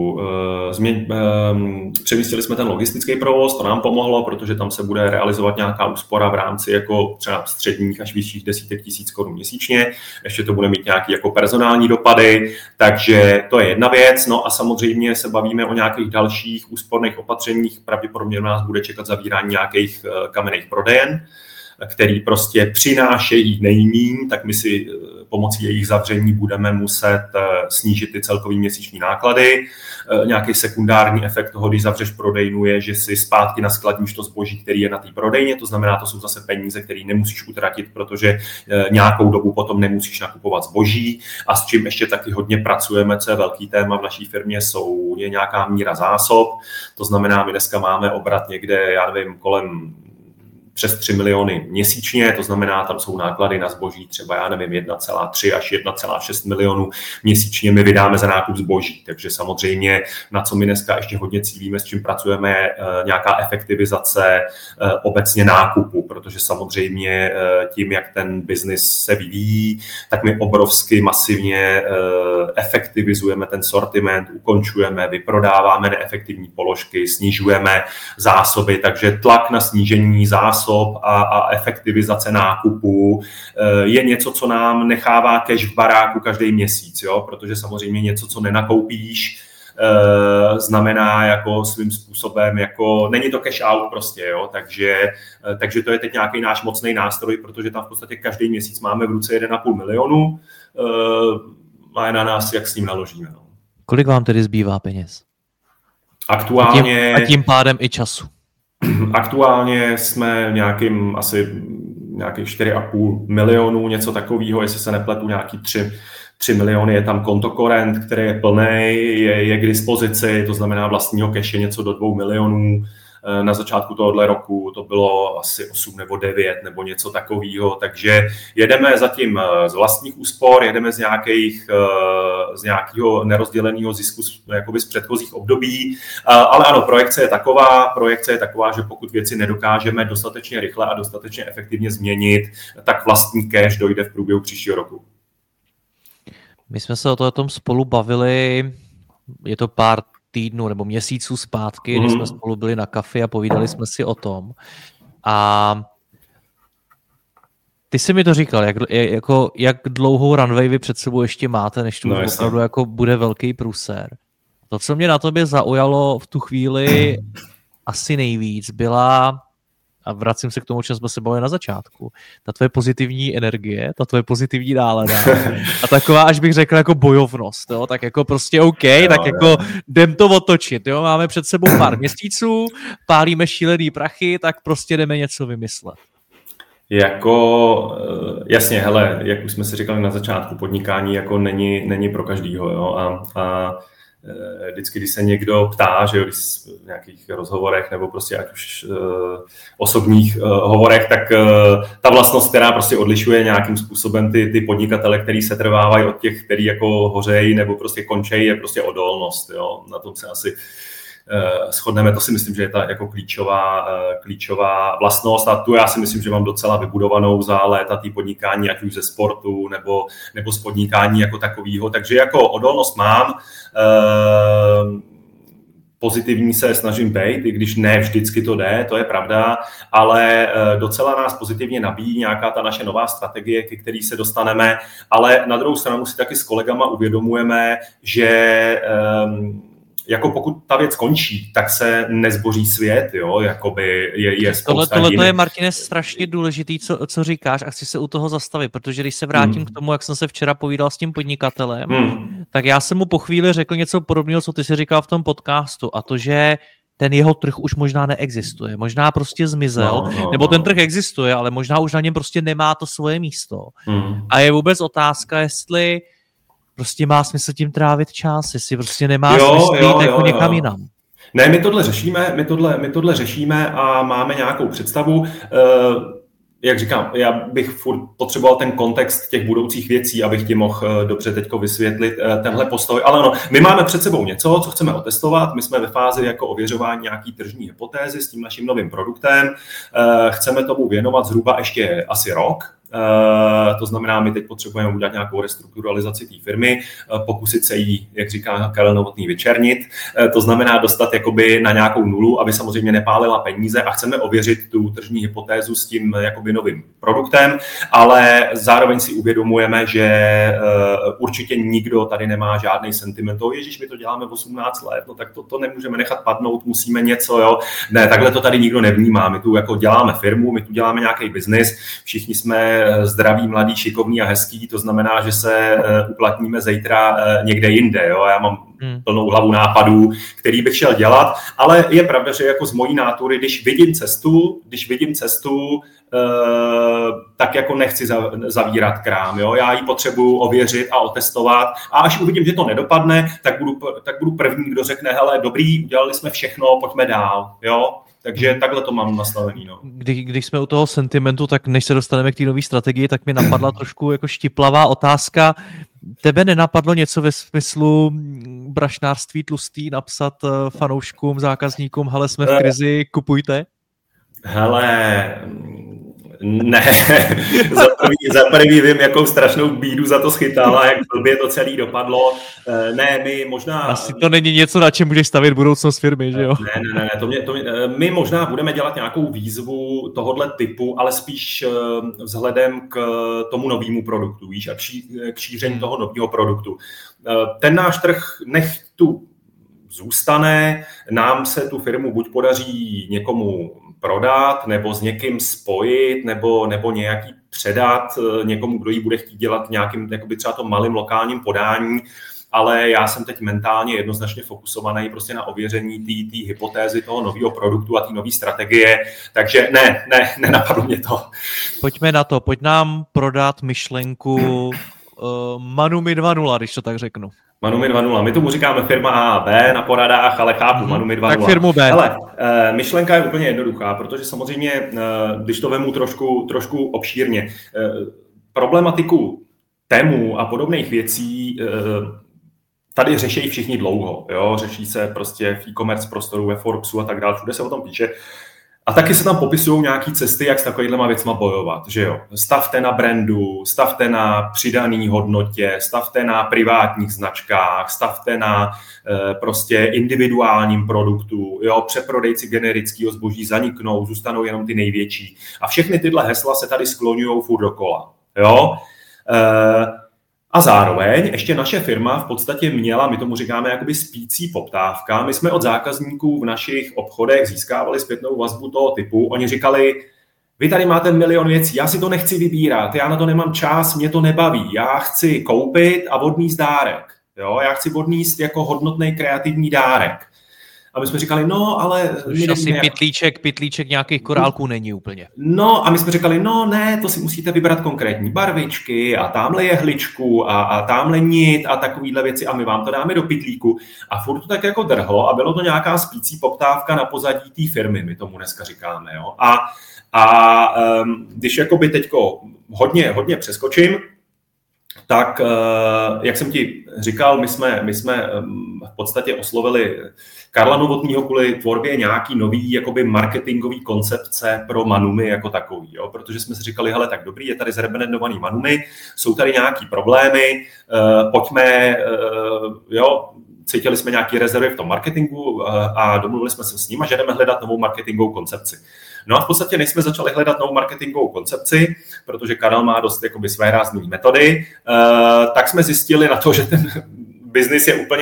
[SPEAKER 2] přemístili jsme ten logistický provoz, to nám pomohlo, protože tam se bude realizovat nějaká úspora v rámci jako třeba středních až vyšších desítek tisíc korun měsíčně. Ještě to bude mít nějaké jako personální dopady, takže to je jedna věc. No a samozřejmě se bavíme o nějakých dalších úsporných opatřeních. Pravděpodobně nás bude čekat zavírání nějakých kamenných prodejen, který prostě přinášejí nejmíň, tak my si pomocí jejich zavření budeme muset snížit ty celkový měsíční náklady. Nějaký sekundární efekt toho, když zavřeš prodejnu, je, že si zpátky naskladníš to zboží, který je na té prodejně, to znamená, to jsou zase peníze, které nemusíš utratit, protože nějakou dobu potom nemusíš nakupovat zboží. A s čím ještě taky hodně pracujeme, co je velký téma v naší firmě, je nějaká míra zásob. To znamená, my dneska máme obrat někde, já nevím, kolem přes 3 miliony měsíčně, to znamená, tam jsou náklady na zboží třeba, já nevím, 1,3 až 1,6 milionů měsíčně my vydáme za nákup zboží. Takže samozřejmě, na co my dneska ještě hodně cílíme, s čím pracujeme, nějaká efektivizace obecně nákupu, protože samozřejmě tím, jak ten biznis se vyvíjí, tak my obrovsky masivně efektivizujeme ten sortiment, ukončujeme, vyprodáváme neefektivní položky, snižujeme zásoby, takže tlak na snížení zásob a efektivizace nákupu je něco, co nám nechává cash v baráku každý měsíc, jo? Protože samozřejmě něco, co nenakoupíš, znamená jako svým způsobem, jako není to cash out prostě, jo? Takže to je teď nějaký náš mocný nástroj, protože tam v podstatě každý měsíc máme v ruce 1,5 milionu a je na nás, jak s ním naložíme. No.
[SPEAKER 1] Kolik vám tedy zbývá peněz?
[SPEAKER 2] Aktuálně...
[SPEAKER 1] A tím pádem i času.
[SPEAKER 2] Aktuálně jsme nějakých 4,5 milionů, něco takového, jestli se nepletu, nějaký 3 miliony, je tam kontokorent, který je plný, je k dispozici, to znamená vlastního cache něco do 2 milionů na začátku tohohle roku to bylo asi 8 nebo 9 nebo něco takového, takže jedeme zatím z vlastních úspor, jedeme z nějakého nerozděleného zisku jakoby z předchozích období, ale ano, projekce je taková, že pokud věci nedokážeme dostatečně rychle a dostatečně efektivně změnit, tak vlastní cash dojde v průběhu příštího roku.
[SPEAKER 1] My jsme se o tom spolu bavili, je to pár týdnů nebo měsíců zpátky, kdy jsme spolu byli na kafi a povídali jsme si o tom. A ty jsi mi to říkal, jak dlouhou runway vy před sebou ještě máte, než tu opravdu jako bude velký průser. To, co mě na tobě zaujalo v tu chvíli asi nejvíc, byla, a vracím se k tomu, o čem jsme se bavili na začátku, ta tvoje pozitivní energie, ta tvoje pozitivní nálada a taková, až bych řekl, jako bojovnost, jo? Tak jako prostě OK, tak jako jdem to otočit, jo? Máme před sebou pár měsíců, pálíme šílený prachy, tak prostě jdeme něco vymyslet.
[SPEAKER 2] Jako, jasně, hele, jak už jsme si říkali na začátku, podnikání jako není pro každýho, jo? A vždycky, když se někdo ptá, že jo, když v nějakých rozhovorech nebo prostě ať už osobních hovorech, tak ta vlastnost, která prostě odlišuje nějakým způsobem ty podnikatele, který se trvávají od těch, který jako hořejí nebo prostě končejí, je prostě odolnost, jo, na tom se asi shodneme, to si myslím, že je ta jako klíčová vlastnost a tu já si myslím, že mám docela vybudovanou za léta tý podnikání, ať už ze sportu nebo z podnikání jako takového, takže jako odolnost mám, pozitivní se snažím být, i když ne vždycky to jde, to je pravda, ale docela nás pozitivně nabíjí nějaká ta naše nová strategie, ke který se dostaneme, ale na druhou stranu si taky s kolegama uvědomujeme, že jako pokud ta věc končí, tak se nezboří svět, jo, jakoby je spousta
[SPEAKER 1] Tohle je, Martine, strašně důležitý, co říkáš a chci se u toho zastavit, protože když se vrátím k tomu, jak jsem se včera povídal s tím podnikatelem, tak já jsem mu po chvíli řekl něco podobného, co ty jsi říkal v tom podcastu, a to, že ten jeho trh už možná neexistuje, možná prostě zmizel, nebo ten trh existuje, ale možná už na něm prostě nemá to svoje místo. A je vůbec otázka, jestli prostě má smysl tím trávit čas, jestli prostě nemá smysl jít jako někam jinam.
[SPEAKER 2] Ne, my tohle řešíme a máme nějakou představu. Jak říkám, já bych furt potřeboval ten kontext těch budoucích věcí, abych ti mohl dobře teďko vysvětlit tenhle postoj. Ale ano, my máme před sebou něco, co chceme otestovat. My jsme ve fázi jako ověřování nějaký tržní hypotézy s tím naším novým produktem. Chceme tomu věnovat zhruba ještě asi rok. To znamená, my teď potřebujeme udělat nějakou restrukturalizaci té firmy, pokusit se jí, jak říká Karel Novotný, vyčernit. To znamená dostat jakoby na nějakou nulu, aby samozřejmě nepálila peníze a chceme ověřit tu tržní hypotézu s tím jakoby novým produktem, ale zároveň si uvědomujeme, že určitě nikdo tady nemá žádný sentiment. Ježíš, my to děláme 18 let, no tak to nemůžeme nechat padnout, musíme něco, jo. Ne, takhle to tady nikdo nevnímá. My tu jako děláme firmu, my tu děláme nějaký biznis, všichni jsme zdraví, mladý, šikovný a hezký, to znamená, že se uplatníme zítra někde jinde. Jo? Já mám plnou hlavu nápadů, který bych šel dělat, ale je pravda, že jako z mojí nátury, když vidím cestu, tak jako nechci zavírat krám. Jo? Já ji potřebuji ověřit a otestovat a až uvidím, že to nedopadne, tak budu první, kdo řekne, hele, dobrý, udělali jsme všechno, pojďme dál. Jo? Takže takhle to mám nastavený. No.
[SPEAKER 1] Když jsme u toho sentimentu, tak než se dostaneme k té nové strategii, tak mi napadla trošku jako štiplavá otázka. Tebe nenapadlo něco ve smyslu brašnářství tlustý napsat fanouškům, zákazníkům, hele, jsme v krizi, kupujte?
[SPEAKER 2] Hele, ne, za první vím, jakou strašnou bídu za to schytala, jak blbě to celý dopadlo. Ne, my možná...
[SPEAKER 1] Asi to není něco, na čem můžeš stavět budoucnost firmy, že jo?
[SPEAKER 2] Ne, my možná budeme dělat nějakou výzvu tohohle typu, ale spíš vzhledem k tomu novému produktu, víš, a k šíření toho nového produktu. Ten náš trh nech tu zůstane, nám se tu firmu buď podaří někomu prodat, nebo s někým spojit, nebo nějaký předat někomu, kdo ji bude chtít dělat nějakým jakoby třeba tom malým lokálním podání, ale já jsem teď mentálně jednoznačně fokusovaný prostě na ověření té hypotézy toho nového produktu a té nové strategie, takže nenapadlo mě to.
[SPEAKER 1] Pojďme na to, pojď nám prodat myšlenku Manumi 2.0, když to tak řeknu.
[SPEAKER 2] Manumi 2.0. My tomu říkáme firma A a B na poradách, ale chápu Manumi 2.0.
[SPEAKER 1] Tak firmu B.
[SPEAKER 2] Hele, myšlenka je úplně jednoduchá, protože samozřejmě, když to vemu trošku obšírně, problematiku tému a podobných věcí tady řeší všichni dlouho. Jo? Řeší se prostě v e-commerce prostoru, ve Forbesu a tak dále, všude se o tom píše. A taky se tam popisují nějaké cesty, jak s takovýhlema věcma bojovat, že jo. Stavte na brandu, stavte na přidaný hodnotě, stavte na privátních značkách, stavte na prostě individuálním produktu, jo. Přeprodejci generického zboží zaniknou, zůstanou jenom ty největší. A všechny tyhle hesla se tady skloňují furt dokola, jo. A zároveň ještě naše firma v podstatě měla, my tomu říkáme jakoby spící poptávka, my jsme od zákazníků v našich obchodech získávali zpětnou vazbu toho typu, oni říkali, vy tady máte milion věcí, já si to nechci vybírat, já na to nemám čas, mě to nebaví, já chci koupit a odníst dárek, jo? Já chci odníst jako hodnotný kreativní dárek. A my jsme říkali, no, ale...
[SPEAKER 1] Asi pytlíček nějakých korálků není úplně.
[SPEAKER 2] No, a my jsme říkali, no ne, to si musíte vybrat konkrétní barvičky a tamhle jehličku a tamhle nit a takovýhle věci a my vám to dáme do pytlíku. A furt to tak jako drhlo a bylo to nějaká spící poptávka na pozadí té firmy, my tomu dneska říkáme, jo. A když jakoby teďko hodně přeskočím, tak, jak jsem ti říkal, my jsme v podstatě oslovili Karla Novotného kvůli tvorbě nějaký nový jakoby marketingový koncepce pro Manumi jako takový, jo? Protože jsme si říkali, hele, tak dobrý, je tady zrebrandovaný Manumi, jsou tady nějaký problémy, pojďme, jo, cítili jsme nějaké rezervy v tom marketingu a domluvili jsme se s nimi, že jdeme hledat novou marketingovou koncepci. No a v podstatě, než jsme začali hledat novou marketingovou koncepci, protože Karel má dost jakoby své rázné metody, tak jsme zjistili na to, že ten biznis je úplně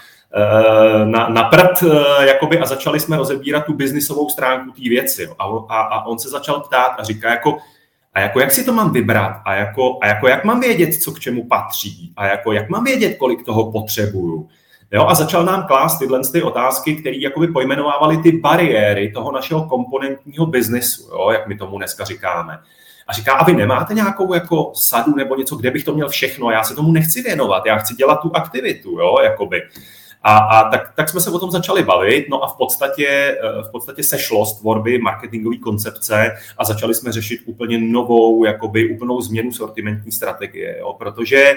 [SPEAKER 2] na prd, jakoby, a začali jsme rozebírat tu biznisovou stránku té věci. Jo. A on se začal ptát a říká jako jak si to mám vybrat a jak mám vědět, co k čemu patří a jak mám vědět, kolik toho potřebuju. Jo, a začal nám klást tyhle otázky, které jakoby pojmenovávaly ty bariéry toho našeho komponentního biznesu, jo, jak my tomu dneska říkáme. A říká, a vy nemáte nějakou jako sadu nebo něco, kde bych to měl všechno, já se tomu nechci věnovat, já chci dělat tu aktivitu, jo, jakoby. A tak jsme se o tom začali bavit, no a v podstatě se šlo z tvorby marketingové koncepce a začali jsme řešit úplně novou, jakoby úplnou změnu sortimentní strategie, jo, protože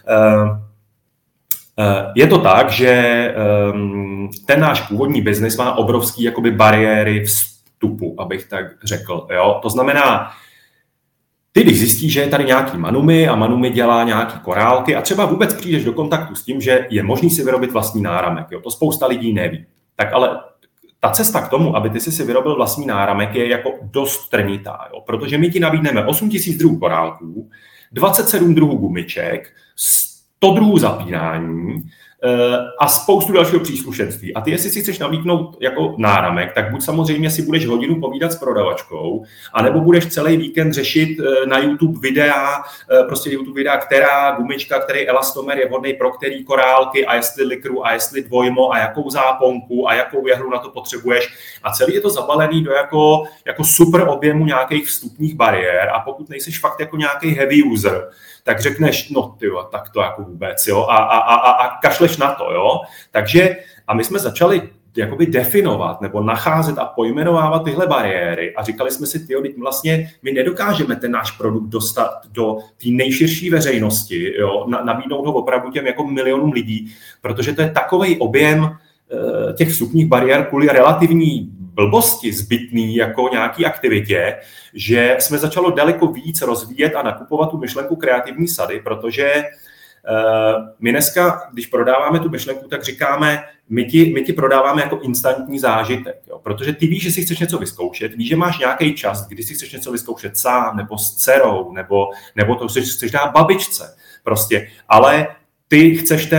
[SPEAKER 2] je to tak, že ten náš původní biznis má obrovský jakoby bariéry vstupu, abych tak řekl. Jo? To znamená, ty když zjistíš, že je tady nějaký Manumi a Manumi dělá nějaký korálky a třeba vůbec přijdeš do kontaktu s tím, že je možný si vyrobit vlastní náramek. Jo? To spousta lidí neví. Tak ale ta cesta k tomu, aby ty si vyrobil vlastní náramek, je jako dost trnitá. Jo? Protože my ti nabídneme 8 000 druhů korálků, 27 druhů gumiček, 100 druhů zapínání a spoustu dalšího příslušenství. A ty, jestli si chceš navlíknout jako náramek, tak buď samozřejmě si budeš hodinu povídat s prodavačkou, anebo budeš celý víkend řešit na YouTube videa, která gumička, který elastomer je vhodný pro který korálky a jestli likru a jestli dvojmo a jakou záponku a jakou jehlu na to potřebuješ. A celý je to zabalený do jako super objemu nějakých vstupních bariér a pokud nejseš fakt jako nějaký heavy user, tak řekneš, no tyjo, tak to jako vůbec, jo, a kašleš na to, jo. Takže, a my jsme začali jakoby definovat nebo nacházet a pojmenovávat tyhle bariéry a říkali jsme si, tyjo, vlastně my nedokážeme ten náš produkt dostat do té nejširší veřejnosti, jo, nabídnout ho opravdu těm jako milionům lidí, protože to je takovej objem těch vstupních bariér kvůli relativní blbosti zbytný jako nějaký aktivitě, že jsme začali daleko víc rozvíjet a nakupovat tu myšlenku kreativní sady, protože my dneska, když prodáváme tu myšlenku, tak říkáme, my ti prodáváme jako instantní zážitek, jo? Protože ty víš, že si chceš něco vyzkoušet, víš, že máš nějaký čas, kdy si chceš něco vyzkoušet sám, nebo s dcerou, nebo to chceš dát babičce, prostě, ale ty chceš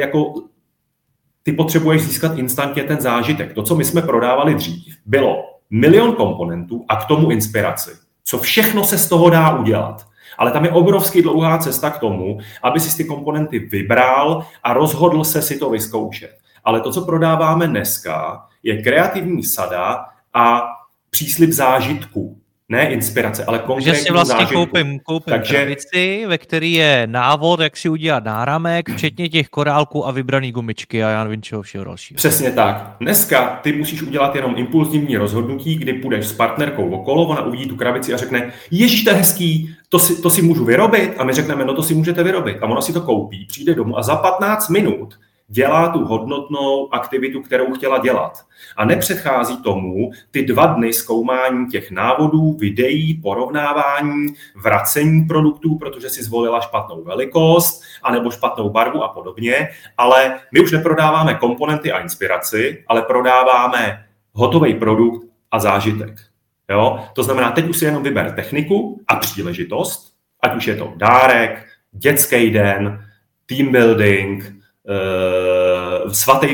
[SPEAKER 2] ty potřebuješ získat instantně ten zážitek. To, co my jsme prodávali dřív, bylo 1 000 000 komponentů a k tomu inspiraci. Co všechno se z toho dá udělat. Ale tam je obrovsky dlouhá cesta k tomu, aby si ty komponenty vybral a rozhodl se si to vyzkoušet. Ale to, co prodáváme dneska, je kreativní sada a příslib zážitku. Ne inspirace, ale konkrétní
[SPEAKER 1] že si vlastně
[SPEAKER 2] zážitku.
[SPEAKER 1] koupím krabici, ve který je návod, jak si udělat náramek, včetně těch korálků a vybraný gumičky a já nevím čeho všeho dalšího.
[SPEAKER 2] Přesně tak. Dneska ty musíš udělat jenom impulzivní rozhodnutí, kdy půjdeš s partnerkou okolo, ona uvidí tu krabici a řekne, ježiš, to je hezký, to si můžu vyrobit? A my řekneme, no to si můžete vyrobit. A ona si to koupí, přijde domů a za 15 minut dělá tu hodnotnou aktivitu, kterou chtěla dělat. A nepředchází tomu ty 2 dny zkoumání těch návodů, videí, porovnávání, vracení produktů, protože si zvolila špatnou velikost, anebo špatnou barvu a podobně. Ale my už neprodáváme komponenty a inspiraci, ale prodáváme hotový produkt a zážitek. Jo? To znamená, teď už si jenom vyber techniku a příležitost, ať už je to dárek, dětský den, team building, svatý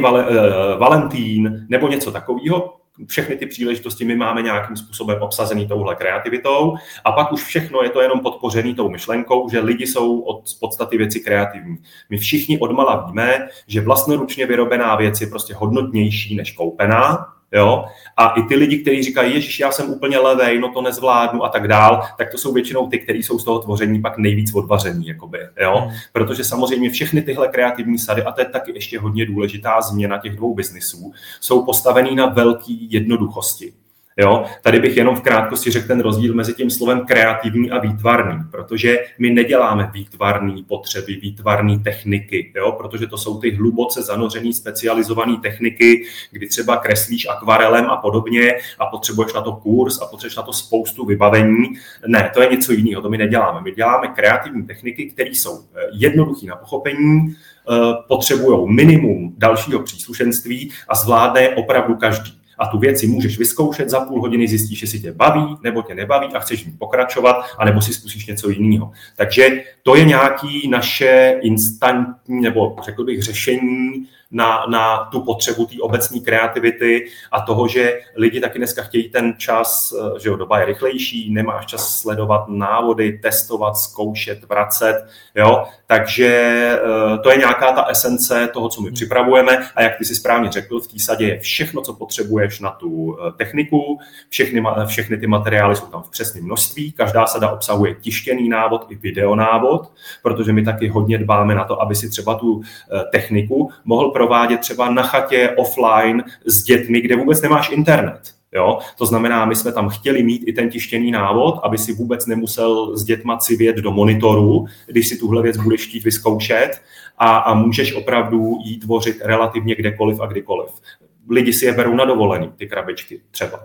[SPEAKER 2] Valentín nebo něco takového. Všechny ty příležitosti my máme nějakým způsobem obsazený touhle kreativitou a pak už všechno je to jenom podpořený tou myšlenkou, že lidi jsou od podstaty věci kreativní. My všichni odmala víme, že vlastnoručně vyrobená věc je prostě hodnotnější než koupená. Jo? A i ty lidi, kteří říkají, ježiš, já jsem úplně levej, no to nezvládnu a tak dál, tak to jsou většinou ty, kteří jsou z toho tvoření pak nejvíc odvaření, jakoby, jo? Protože samozřejmě všechny tyhle kreativní sady, a to je taky ještě hodně důležitá změna těch 2 biznisů, jsou postavený na velký jednoduchosti. Jo? Tady bych jenom v krátkosti řekl ten rozdíl mezi tím slovem kreativní a výtvarný, protože my neděláme výtvarné potřeby, výtvarné techniky, jo? Protože to jsou ty hluboce zanořené specializované techniky, kdy třeba kreslíš akvarelem a podobně a potřebuješ na to kurz a potřebuješ na to spoustu vybavení. Ne, to je něco jiného, to my neděláme. My děláme kreativní techniky, které jsou jednoduché na pochopení, potřebují minimum dalšího příslušenství a zvládne je opravdu každý. A tu věc si můžeš vyzkoušet, za půl hodiny zjistíš, jestli tě baví, nebo tě nebaví a chceš v ní pokračovat, anebo si zkusíš něco jiného. Takže to je nějaký naše instantní, nebo řekl bych, řešení na tu potřebu té obecné kreativity a toho, že lidi taky dneska chtějí ten čas, že jo, doba je rychlejší, nemáš čas sledovat návody, testovat, zkoušet, vracet, jo, takže to je nějaká ta esence toho, co my připravujeme a jak ty si správně řekl, v té sadě je všechno, co potřebuješ na tu techniku, všechny ty materiály jsou tam v přesném množství, každá sada obsahuje tištěný návod i videonávod, protože my taky hodně dbáme na to, aby si třeba tu techniku mohl provádět třeba na chatě offline s dětmi, kde vůbec nemáš internet. Jo? To znamená, my jsme tam chtěli mít i ten tištěný návod, aby si vůbec nemusel s dětma civět do monitoru, když si tuhle věc budeš chtít vyzkoušet a můžeš opravdu jí tvořit relativně kdekoliv a kdykoliv. Lidi si je berou na dovolený, ty krabičky třeba.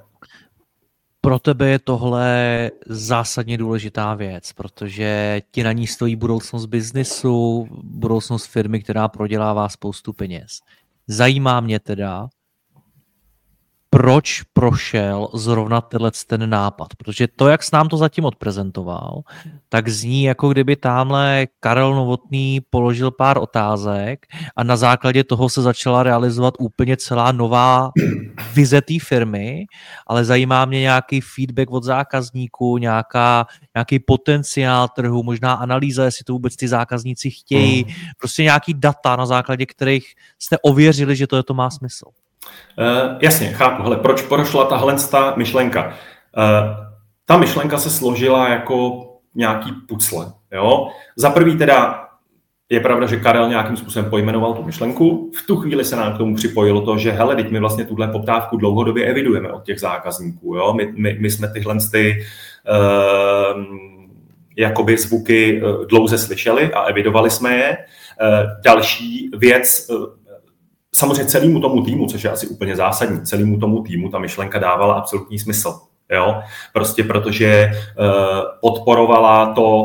[SPEAKER 1] Pro tebe je tohle zásadně důležitá věc, protože ti na ní stojí budoucnost biznisu, budoucnost firmy, která prodělává spoustu peněz. Zajímá mě teda, proč prošel zrovna ten nápad. Protože to, jak jsi nám to zatím odprezentoval, tak zní, jako kdyby tamhle Karel Novotný položil pár otázek a na základě toho se začala realizovat úplně celá nová vize té firmy, ale zajímá mě nějaký feedback od zákazníků, nějaký potenciál trhu, možná analýza, jestli to vůbec ty zákazníci chtějí, prostě nějaký data, na základě kterých jste ověřili, že to má smysl.
[SPEAKER 2] Jasně, chápu. Hele, proč prošla tahle myšlenka? Ta myšlenka se složila jako nějaký pucle. Jo? Za prvý teda je pravda, že Karel nějakým způsobem pojmenoval tu myšlenku. V tu chvíli se nám k tomu připojilo to, že hele, teď my vlastně tuhle poptávku dlouhodobě evidujeme od těch zákazníků. Jo? My jsme tyhle jakoby zvuky dlouze slyšeli a evidovali jsme je. Další věc, samozřejmě celému tomu týmu, což je asi úplně zásadní, celému tomu týmu ta myšlenka dávala absolutní smysl. Jo? Prostě protože podporovala to,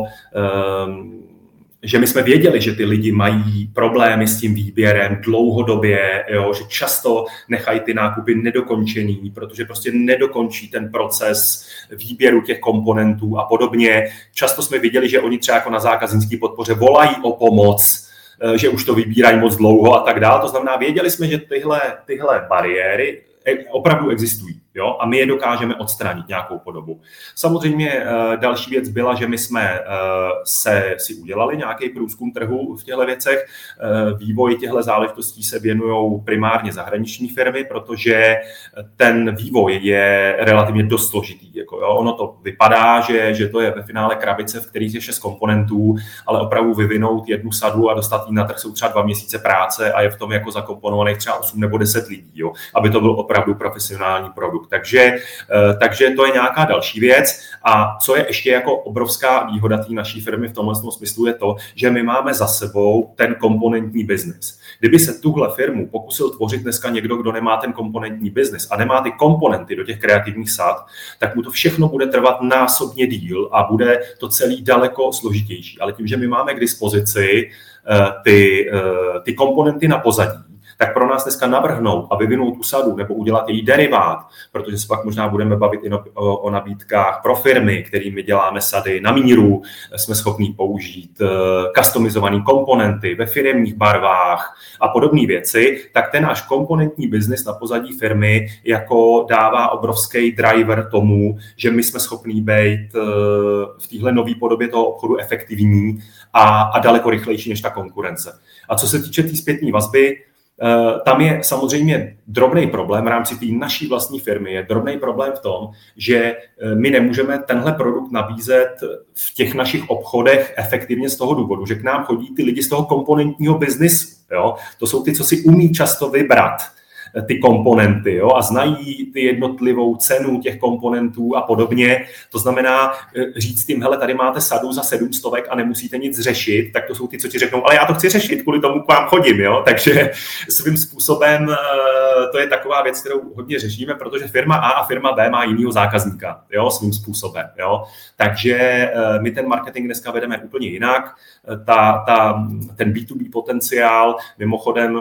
[SPEAKER 2] že my jsme věděli, že ty lidi mají problémy s tím výběrem dlouhodobě, jo? Že často nechají ty nákupy nedokončený, protože prostě nedokončí ten proces výběru těch komponentů a podobně. Často jsme viděli, že oni třeba jako na zákaznické podpoře volají o pomoc, že už to vybírají moc dlouho a tak dále. To znamená, věděli jsme, že tyhle bariéry opravdu existují, jo? A my je dokážeme odstranit nějakou podobu. Samozřejmě další věc byla, že my jsme si udělali nějaký průzkum trhu v těchto věcech. Vývoj těchto záležitostí se věnují primárně zahraniční firmy, protože ten vývoj je relativně dost složitý. Jako, jo. Ono to vypadá, že to je ve finále krabice, v kterých je 6 komponentů, ale opravdu vyvinout jednu sadu a dostat ji na trh jsou třeba 2 měsíce práce a je v tom jako zakomponovaných třeba 8 nebo 10 lidí, jo, aby to byl opravdu profesionální produkt. Takže to je nějaká další věc. A co je ještě jako obrovská výhoda té naší firmy v tomhle smyslu je to, že my máme za sebou ten komponentní biznis. Kdyby se tuhle firmu pokusil tvořit dneska někdo, kdo nemá ten komponentní biznis a nemá ty komponenty do těch kreativních sad, tak mu to všechno bude trvat násobně díl a bude to celý daleko složitější. Ale tím, že my máme k dispozici ty komponenty na pozadí, tak pro nás dneska navrhnout a vyvinout tu sadu nebo udělat její derivát, protože se pak možná budeme bavit i o nabídkách pro firmy, kterými děláme sady na míru, jsme schopní použít customizované komponenty ve firemních barvách a podobné věci, tak ten náš komponentní biznis na pozadí firmy jako dává obrovský driver tomu, že my jsme schopní být v téhle nové podobě toho obchodu efektivní a daleko rychlejší než ta konkurence. A co se týče té zpětné vazby, tam je samozřejmě drobný problém v rámci té naší vlastní firmy. Je drobný problém v tom, že my nemůžeme tenhle produkt nabízet v těch našich obchodech efektivně z toho důvodu, že k nám chodí ty lidi z toho komponentního biznisu. Jo? To jsou ty, co si umí často vybrat ty komponenty, jo, a znají ty jednotlivou cenu těch komponentů a podobně. To znamená říct tím, hele, tady máte sadu za 700 a nemusíte nic řešit, tak to jsou ty, co ti řeknou, ale já to chci řešit, kvůli tomu k vám chodím, jo. Takže svým způsobem to je taková věc, kterou hodně řešíme, protože firma A a firma B má jinýho zákazníka, jo, svým způsobem, jo. Takže my ten marketing dneska vedeme úplně jinak. Ten B2B potenciál, mimochodem,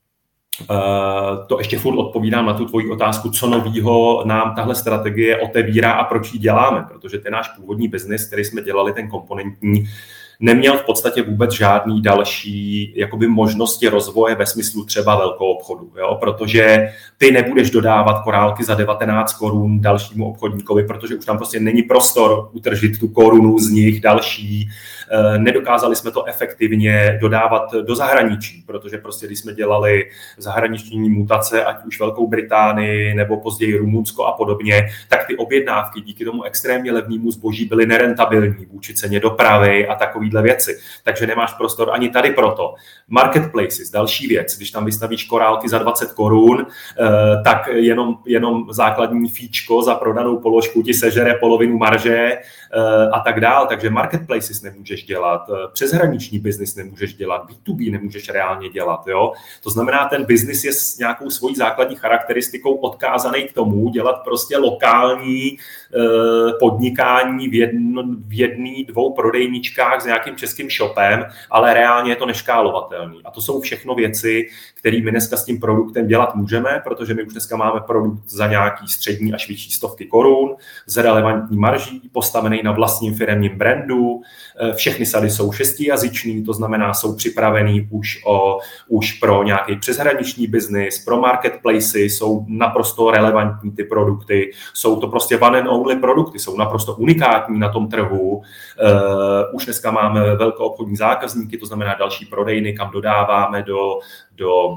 [SPEAKER 2] to ještě furt odpovídám na tu tvoji otázku, co novýho nám tahle strategie otevírá a proč ji děláme, protože ten náš původní biznis, který jsme dělali, ten komponentní, neměl v podstatě vůbec žádný další jakoby možnosti rozvoje ve smyslu třeba velkou obchodu, jo? Protože ty nebudeš dodávat korálky za 19 korun dalšímu obchodníkovi, protože už tam prostě není prostor utržit tu korunu z nich další. Nedokázali jsme to efektivně dodávat do zahraničí, protože prostě když jsme dělali zahraniční mutace, ať už Velkou Británii nebo později Rumunsko a podobně, tak ty objednávky díky tomu extrémně levnému zboží byly nerentabilní vůči ceně dopravy a takovýhle věci. Takže nemáš prostor ani tady proto. Marketplaces, další věc, když tam vystavíš korálky za 20 korun, tak jenom základní fíčko za prodanou položku ti sežere polovinu marže a tak dál. Takže marketplaces nemůžeš dělat, přeshraniční biznis nemůžeš dělat, B2B nemůžeš reálně dělat. Jo? To znamená, ten biznis je s nějakou svojí základní charakteristikou odkázaný k tomu dělat prostě lokální podnikání v jedný, 2 prodejničkách s nějakým českým shopem, ale reálně je to neškálovatelný. A to jsou všechno věci, které my dneska s tím produktem dělat můžeme, protože my už dneska máme produkt za nějaký střední až vyšší stovky korun, s relevantní marží, postavený na vlastním firemním brandu. Všechny sady jsou 6jazyčný, to znamená, jsou připravený už pro nějaký přeshraniční biznis, pro marketplace, jsou naprosto relevantní ty produkty, jsou to prostě one and only produkty, jsou naprosto unikátní na tom trhu. Už dneska máme velkoobchodní zákazníky, to znamená další prodejny, kam dodáváme do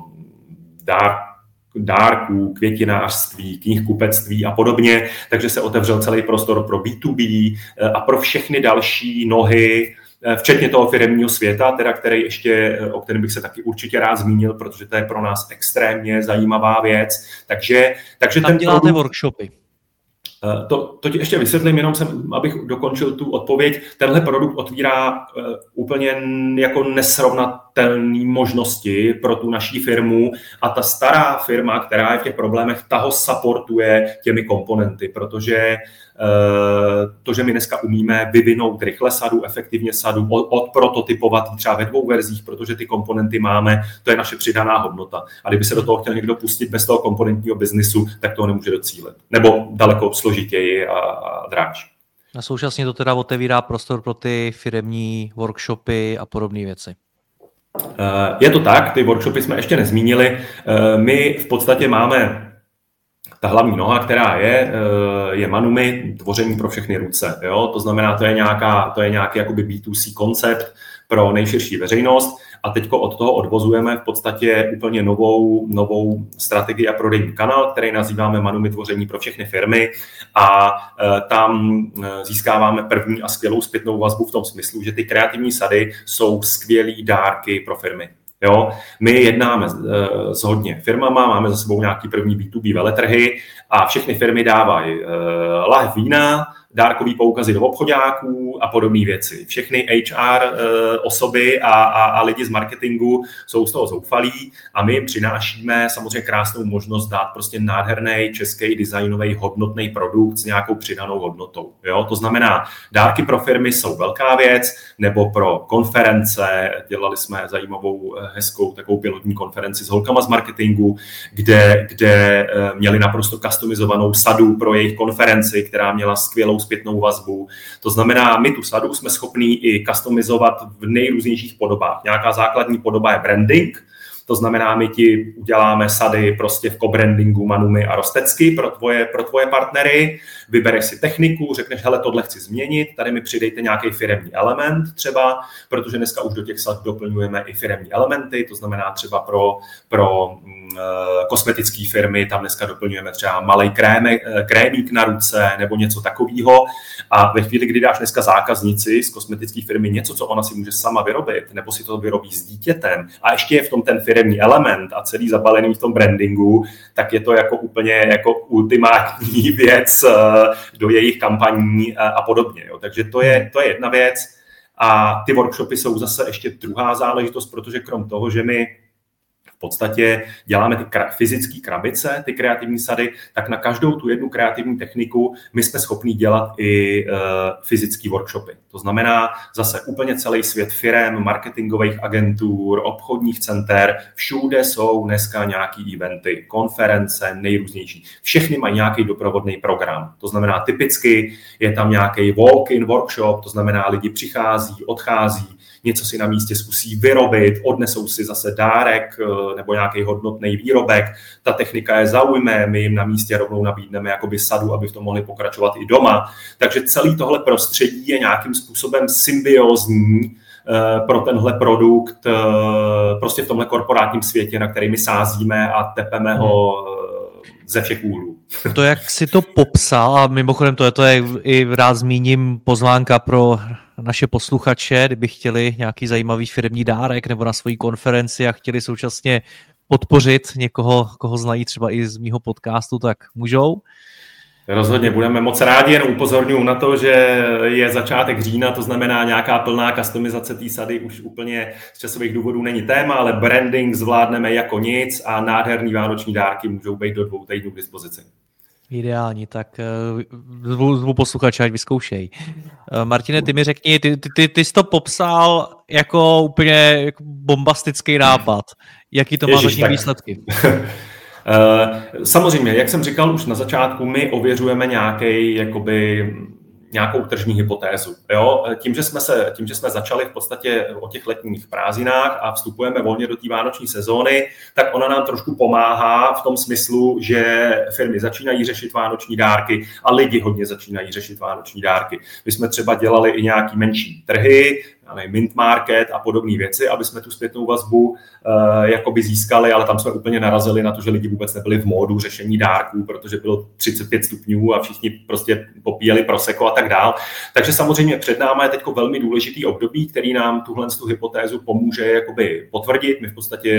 [SPEAKER 2] dárků, květinářství, knihkupectví a podobně, takže se otevřel celý prostor pro B2B a pro všechny další nohy, včetně toho firemního světa, teda o kterém bych se taky určitě rád zmínil, protože to je pro nás extrémně zajímavá věc. Takže
[SPEAKER 1] tam děláte workshopy.
[SPEAKER 2] To ti ještě vysvětlím, jenom abych dokončil tu odpověď. Tenhle produkt otvírá úplně jako nesrovnatelné možnosti pro tu naší firmu a ta stará firma, která je v těch problémech, ta ho supportuje těmi komponenty, protože to, že my dneska umíme vyvinout rychle sadu, efektivně sadu, odprototypovat třeba ve 2 verzích, protože ty komponenty máme, to je naše přidaná hodnota. A kdyby se do toho chtěl někdo pustit bez toho komponentního biznisu, tak toho nemůže docílit. Nebo daleko složitěji a dráž.
[SPEAKER 1] A současně to teda otevírá prostor pro ty firemní workshopy a podobné věci.
[SPEAKER 2] Je to tak, ty workshopy jsme ještě nezmínili. My v podstatě máme ta hlavní noha, která je Manumi, tvoření pro všechny ruce. Jo? To znamená, to je nějaký jakoby B2C koncept pro nejširší veřejnost a teďko od toho odvozujeme v podstatě úplně novou strategii a prodejní kanál, který nazýváme Manumi tvoření pro všechny firmy a tam získáváme první a skvělou zpětnou vazbu v tom smyslu, že ty kreativní sady jsou skvělý dárky pro firmy. Jo? My jednáme s hodně firmama, máme za sebou nějaký první B2B veletrhy a všechny firmy dávají lahev vína, dárkový poukazy do obchoďáků a podobné věci. Všechny HR osoby a lidi z marketingu jsou z toho zoufalí a my jim přinášíme samozřejmě krásnou možnost dát prostě nádherný český designový hodnotný produkt s nějakou přidanou hodnotou. Jo? To znamená, dárky pro firmy jsou velká věc, nebo pro konference. Dělali jsme zajímavou, hezkou takovou pilotní konferenci s holkama z marketingu, kde měli naprosto customizovanou sadu pro jejich konferenci, která měla skvělou zpětnou vazbu. To znamená, my tu sadu jsme schopní i customizovat v nejrůznějších podobách. Nějaká základní podoba je branding, to znamená, my ti uděláme sady prostě v co-brandingu Manumi a Rostecky pro tvoje partnery, vybereš si techniku, řekneš, hele, tohle chci změnit, tady mi přidejte nějaký firemní element třeba, protože dneska už do těch sad doplňujeme i firemní elementy, to znamená třeba pro kosmetické firmy, tam dneska doplňujeme třeba malej krémík na ruce nebo něco takového. A ve chvíli, kdy dáš dneska zákaznici z kosmetické firmy něco, co ona si může sama vyrobit, nebo si to vyrobí s dítětem a ještě je v tom ten firemní element a celý zabalený v tom brandingu, tak je to jako úplně jako ultimátní věc do jejich kampaní a podobně. Jo. Takže to je jedna věc. A ty workshopy jsou zase ještě druhá záležitost, protože krom toho, že my v podstatě děláme ty fyzické krabice, ty kreativní sady, tak na každou tu jednu kreativní techniku my jsme schopni dělat i fyzické workshopy. To znamená zase úplně celý svět firem, marketingových agentur, obchodních center, všude jsou dneska nějaký eventy, konference, nejrůznější. Všechny mají nějaký doprovodný program. To znamená typicky je tam nějaký walk-in workshop, to znamená lidi přichází, odchází, něco si na místě zkusí vyrobit, odnesou si zase dárek nebo nějaký hodnotný výrobek, ta technika je zaujme, my jim na místě rovnou nabídneme jakoby sadu, aby v tom mohli pokračovat i doma. Takže celý tohle prostředí je nějakým způsobem symbiózní pro tenhle produkt prostě v tomhle korporátním světě, na který my sázíme a tepeme ho ze všech úhlů.
[SPEAKER 1] To, jak si to popsal, a mimochodem to je i rád zmíním pozvánka pro naše posluchače, kdyby chtěli nějaký zajímavý firemní dárek nebo na svojí konferenci a chtěli současně podpořit někoho, koho znají třeba i z mýho podcastu, tak můžou.
[SPEAKER 2] Rozhodně budeme moc rádi, jen upozorňuji na to, že je začátek října, to znamená nějaká plná customizace té sady už úplně z časových důvodů není téma, ale branding zvládneme jako nic a nádherný vánoční dárky můžou být do 2 týdnů k dispozici.
[SPEAKER 1] Ideální, tak zvu posluchače, ať vyzkoušej. Martine, ty mi řekni, ty jsi to popsal jako úplně jako bombastický nápad. Jaký to má zatím výsledky?
[SPEAKER 2] Samozřejmě, jak jsem říkal už na začátku, my ověřujeme nějakou tržní hypotézu. Jo? Tím, že jsme začali v podstatě o těch letních prázdninách a vstupujeme volně do té vánoční sezóny, tak ona nám trošku pomáhá v tom smyslu, že firmy začínají řešit vánoční dárky a lidi hodně začínají řešit vánoční dárky. My jsme třeba dělali i nějaký menší trhy, Mint Market a podobné věci, aby jsme tu zpětnou vazbu jakoby získali, ale tam jsme úplně narazili na to, že lidi vůbec nebyli v módu řešení dárků, protože bylo 35 stupňů a všichni prostě popíjeli prosecco a tak dál. Takže samozřejmě před námi je teď velmi důležitý období, který nám tuhle hypotézu pomůže jakoby potvrdit. My v podstatě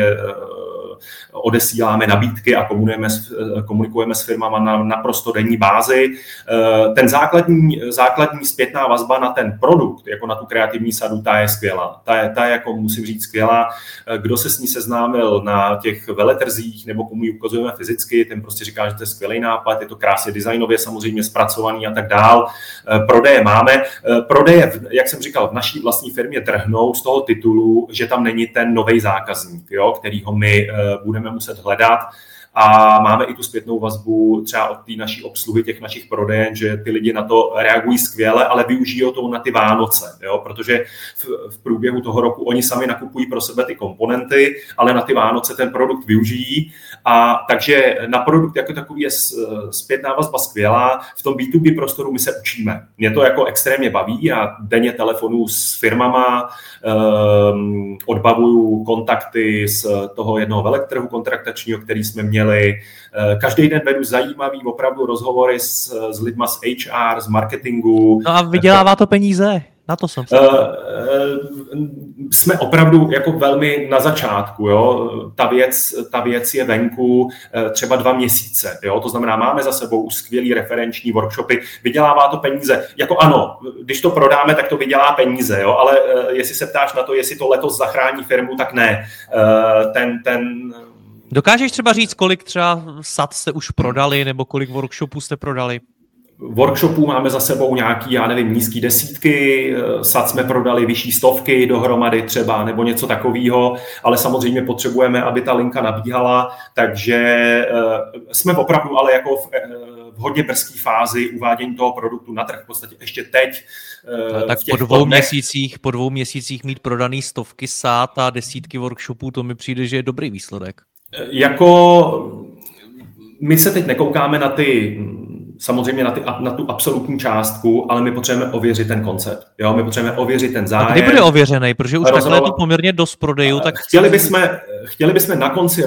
[SPEAKER 2] odesíláme nabídky a komunikujeme s firmama na naprosto denní bázi. Ten základní zpětná vazba na ten produkt, jako na tu kreativní sadu, ta je skvělá. Ta je jako musím říct skvělá. Kdo se s ní seznámil na těch veletrzích nebo komu ji ukazujeme fyzicky, ten prostě říká, že to je skvělý nápad, je to krásně designově samozřejmě zpracovaný a tak dál. Prodeje máme. Prodeje, jak jsem říkal, v naší vlastní firmě drhnou z toho titulu, že tam není ten nový zákazník, jo, kterýho my budeme muset hledat. a máme i tu zpětnou vazbu třeba od té naší obsluhy, těch našich prodejen, že ty lidi na to reagují skvěle, ale využijí to na ty Vánoce, jo? Protože v průběhu toho roku oni sami nakupují pro sebe ty komponenty, ale na ty Vánoce ten produkt využijí, a takže na produkt jako takový je zpětná vazba skvělá. V tom B2B prostoru my se učíme. Mě to jako extrémně baví, já denně telefonuju s firmama, odbavuju kontakty z toho jednoho veletrhu kontraktačního, který jsme měli. Každý den vedu zajímavý opravdu rozhovory s lidma z HR, z marketingu.
[SPEAKER 1] No a vydělává to peníze? Na to jsem se
[SPEAKER 2] jsme opravdu jako velmi na začátku. Jo? Ta věc je venku třeba 2 měsíce. Jo? To znamená, máme za sebou už skvělý referenční workshopy. Vydělává to peníze. Jako ano, když to prodáme, tak to vydělá peníze. Jo? Ale jestli se ptáš na to, jestli to letos zachrání firmu, tak ne.
[SPEAKER 1] Dokážeš třeba říct, kolik třeba sad jste už prodali, nebo kolik workshopů jste prodali?
[SPEAKER 2] Workshopů máme za sebou nějaký, já nevím, nízký desítky, sad jsme prodali vyšší stovky dohromady třeba, nebo něco takového, ale samozřejmě potřebujeme, aby ta linka nabíhala, takže jsme opravdu ale jako v hodně brzké fázi uvádění toho produktu na trh, v podstatě ještě teď.
[SPEAKER 1] Tak po 2 měsících mít prodaný stovky sad a desítky workshopů, to mi přijde, že je dobrý výsledek.
[SPEAKER 2] Jako my se teď nekoukáme samozřejmě na tu absolutní částku, ale my potřebujeme ověřit ten koncept. Jo? My potřebujeme ověřit ten zájem.
[SPEAKER 1] A kdy bude ověřený? Protože už takhle je to poměrně dost prodejů. Tak
[SPEAKER 2] chtěli bychom na konci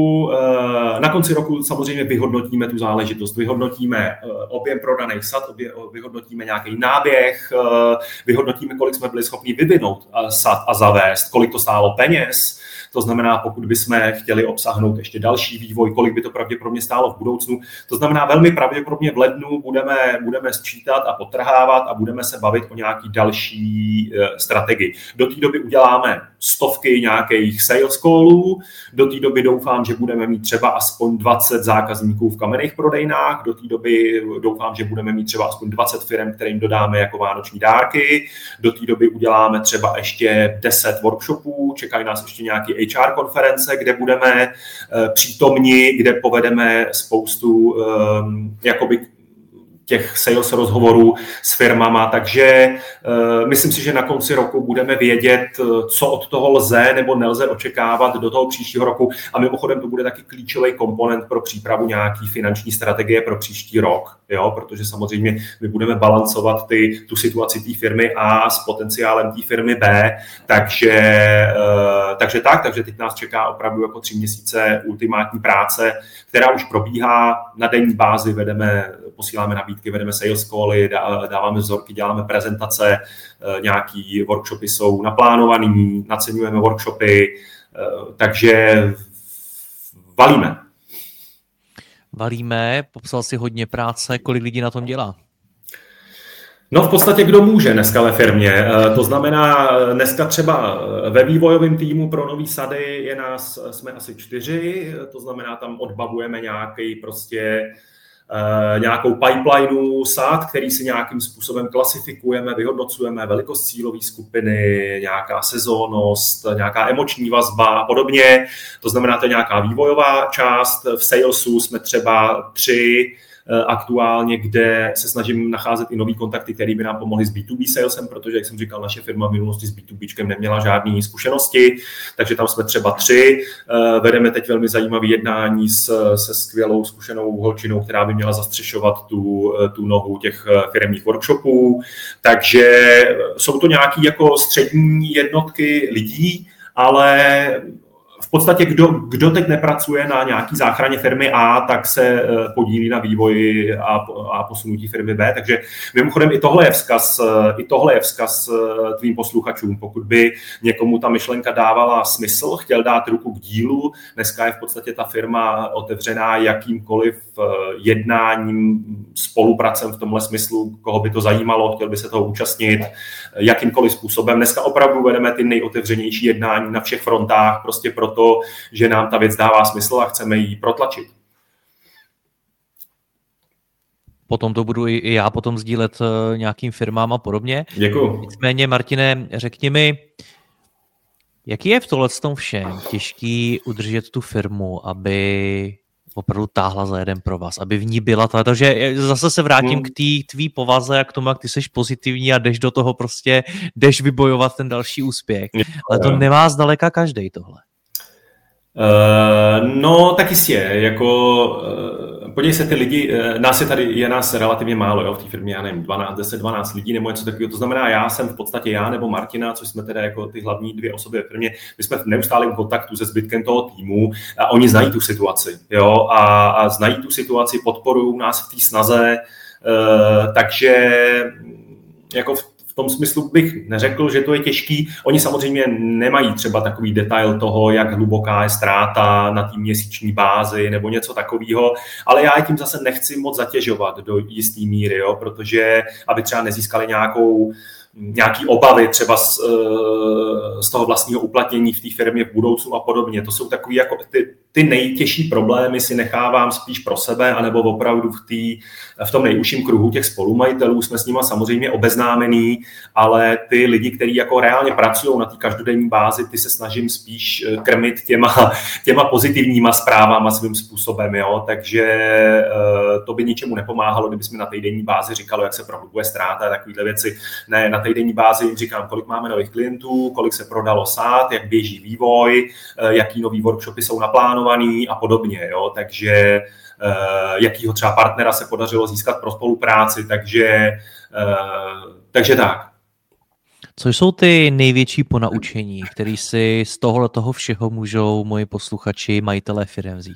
[SPEAKER 2] roku samozřejmě vyhodnotíme tu záležitost. Vyhodnotíme objem prodaných sad, vyhodnotíme nějaký náběh, vyhodnotíme, kolik jsme byli schopni vyvinout sad a zavést, kolik to stálo peněz. To znamená, pokud bychom chtěli obsáhnout ještě další vývoj, kolik by to pravděpodobně stálo v budoucnu. To znamená, velmi pravděpodobně v lednu budeme sčítat a potrhávat a budeme se bavit o nějaký další strategii. Do té doby uděláme stovky nějakých sales callů, do té doby doufám, že budeme mít třeba aspoň 20 zákazníků v kamenných prodejnách, do té doby doufám, že budeme mít třeba aspoň 20 firm, kterým dodáme jako vánoční dárky, do té doby uděláme třeba ještě 10 workshopů, čekají nás ještě nějaký HR konference, kde budeme přítomni, kde povedeme spoustu jakoby těch sales rozhovorů s firmama, takže myslím si, že na konci roku budeme vědět, co od toho lze nebo nelze očekávat do toho příštího roku, a mimochodem to bude taky klíčový komponent pro přípravu nějaký finanční strategie pro příští rok, jo? Protože samozřejmě my budeme balancovat tu situaci té firmy A s potenciálem té firmy B, takže teď nás čeká opravdu jako 3 měsíce ultimátní práce, která už probíhá na denní bázi, posíláme nabídky, vedeme sales cally, dáváme vzorky, děláme prezentace, nějaký workshopy jsou naplánovaný, naceňujeme workshopy, takže valíme, popsal si hodně práce, kolik lidí na tom dělá? No v podstatě kdo může dneska ve firmě. To znamená, dneska třeba ve vývojovém týmu pro nový sady jsme asi 4, to znamená, tam odbavujeme nějakou pipelineu sad, který si nějakým způsobem klasifikujeme, vyhodnocujeme, velikost cílové skupiny, nějaká sezónnost, nějaká emoční vazba a podobně. To znamená, to je nějaká vývojová část. V salesu jsme třeba 3 aktuálně, kde se snažím nacházet i nový kontakty, které by nám pomohly s B2B salesem, protože, jak jsem říkal, naše firma v minulosti s B2Bčkem neměla žádné zkušenosti, takže tam jsme třeba 3. Vedeme teď velmi zajímavé jednání se skvělou zkušenou holčinou, která by měla zastřešovat tu nohu těch firemních workshopů. Takže jsou to nějaké jako střední jednotky lidí, ale v podstatě kdo teď nepracuje na nějaký záchraně firmy A, tak se podílí na vývoji a posunutí firmy B. Takže mimochodem i tohle je vzkaz tvým posluchačům. Pokud by někomu ta myšlenka dávala smysl, chtěl dát ruku k dílu, dneska je v podstatě ta firma otevřená jakýmkoliv jednáním, spolupracem v tomhle smyslu, koho by to zajímalo, chtěl by se toho účastnit jakýmkoliv způsobem. Dneska opravdu vedeme ty nejotevřenější jednání na všech frontách, prostě proto, že nám ta věc dává smysl a chceme ji protlačit.
[SPEAKER 1] Potom to budu i já potom sdílet nějakým firmám a podobně.
[SPEAKER 2] Děkuju.
[SPEAKER 1] Nicméně, Martine, řekni mi, jaký je v tomhletom všem těžký udržet tu firmu, aby opravdu táhla za jeden pro vás, aby v ní byla ta, takže zase se vrátím k té tvý povaze a k tomu, jak ty seš pozitivní a jdeš do toho prostě, jdeš vybojovat ten další úspěch. Ale to nemá zdaleka každej tohle.
[SPEAKER 2] No, tak jistě, jako podívej se, ty lidi, je nás relativně málo, jo, v té firmě, já nevím, 10-12 lidí nebo něco takového, to znamená, já jsem v podstatě já nebo Martina, což jsme teda jako ty hlavní dvě osoby ve firmě, my jsme v neustálém kontaktu se zbytkem toho týmu a oni znají tu situaci, jo, a znají tu situaci, podporují nás v té snaze, takže jako v tom smyslu bych neřekl, že to je těžký. Oni samozřejmě nemají třeba takový detail toho, jak hluboká je ztráta na té měsíční bázi nebo něco takového, ale já je tím zase nechci moc zatěžovat do jisté míry, jo, protože aby třeba nezískali nějaký obavy třeba z toho vlastního uplatnění v té firmě v budoucnu a podobně. To jsou takový jako ty nejtěžší problémy si nechávám spíš pro sebe, anebo opravdu v tom nejužším kruhu těch spolumajitelů jsme s nima samozřejmě obeznámení, ale ty lidi, kteří jako reálně pracují na té každodenní bázi, ty se snažím spíš krmit těma pozitivníma zprávama svým způsobem, jo? Takže to by ničemu nepomáhalo, kdybychom na týdenní bázi říkali, jak se prohlubuje ztráta a takovéhle věci. Ne, na týdenní bázi jim říkám, kolik máme nových klientů, kolik se prodalo sád, jak běží vývoj, jaký nový workshopy jsou naplánovaný a podobně, jo? Takže jakýho třeba partnera se podařilo získat pro spolupráci, takže tak.
[SPEAKER 1] Co jsou ty největší ponaučení, které si z toho všeho můžou moji posluchači, majitelé firem vzít?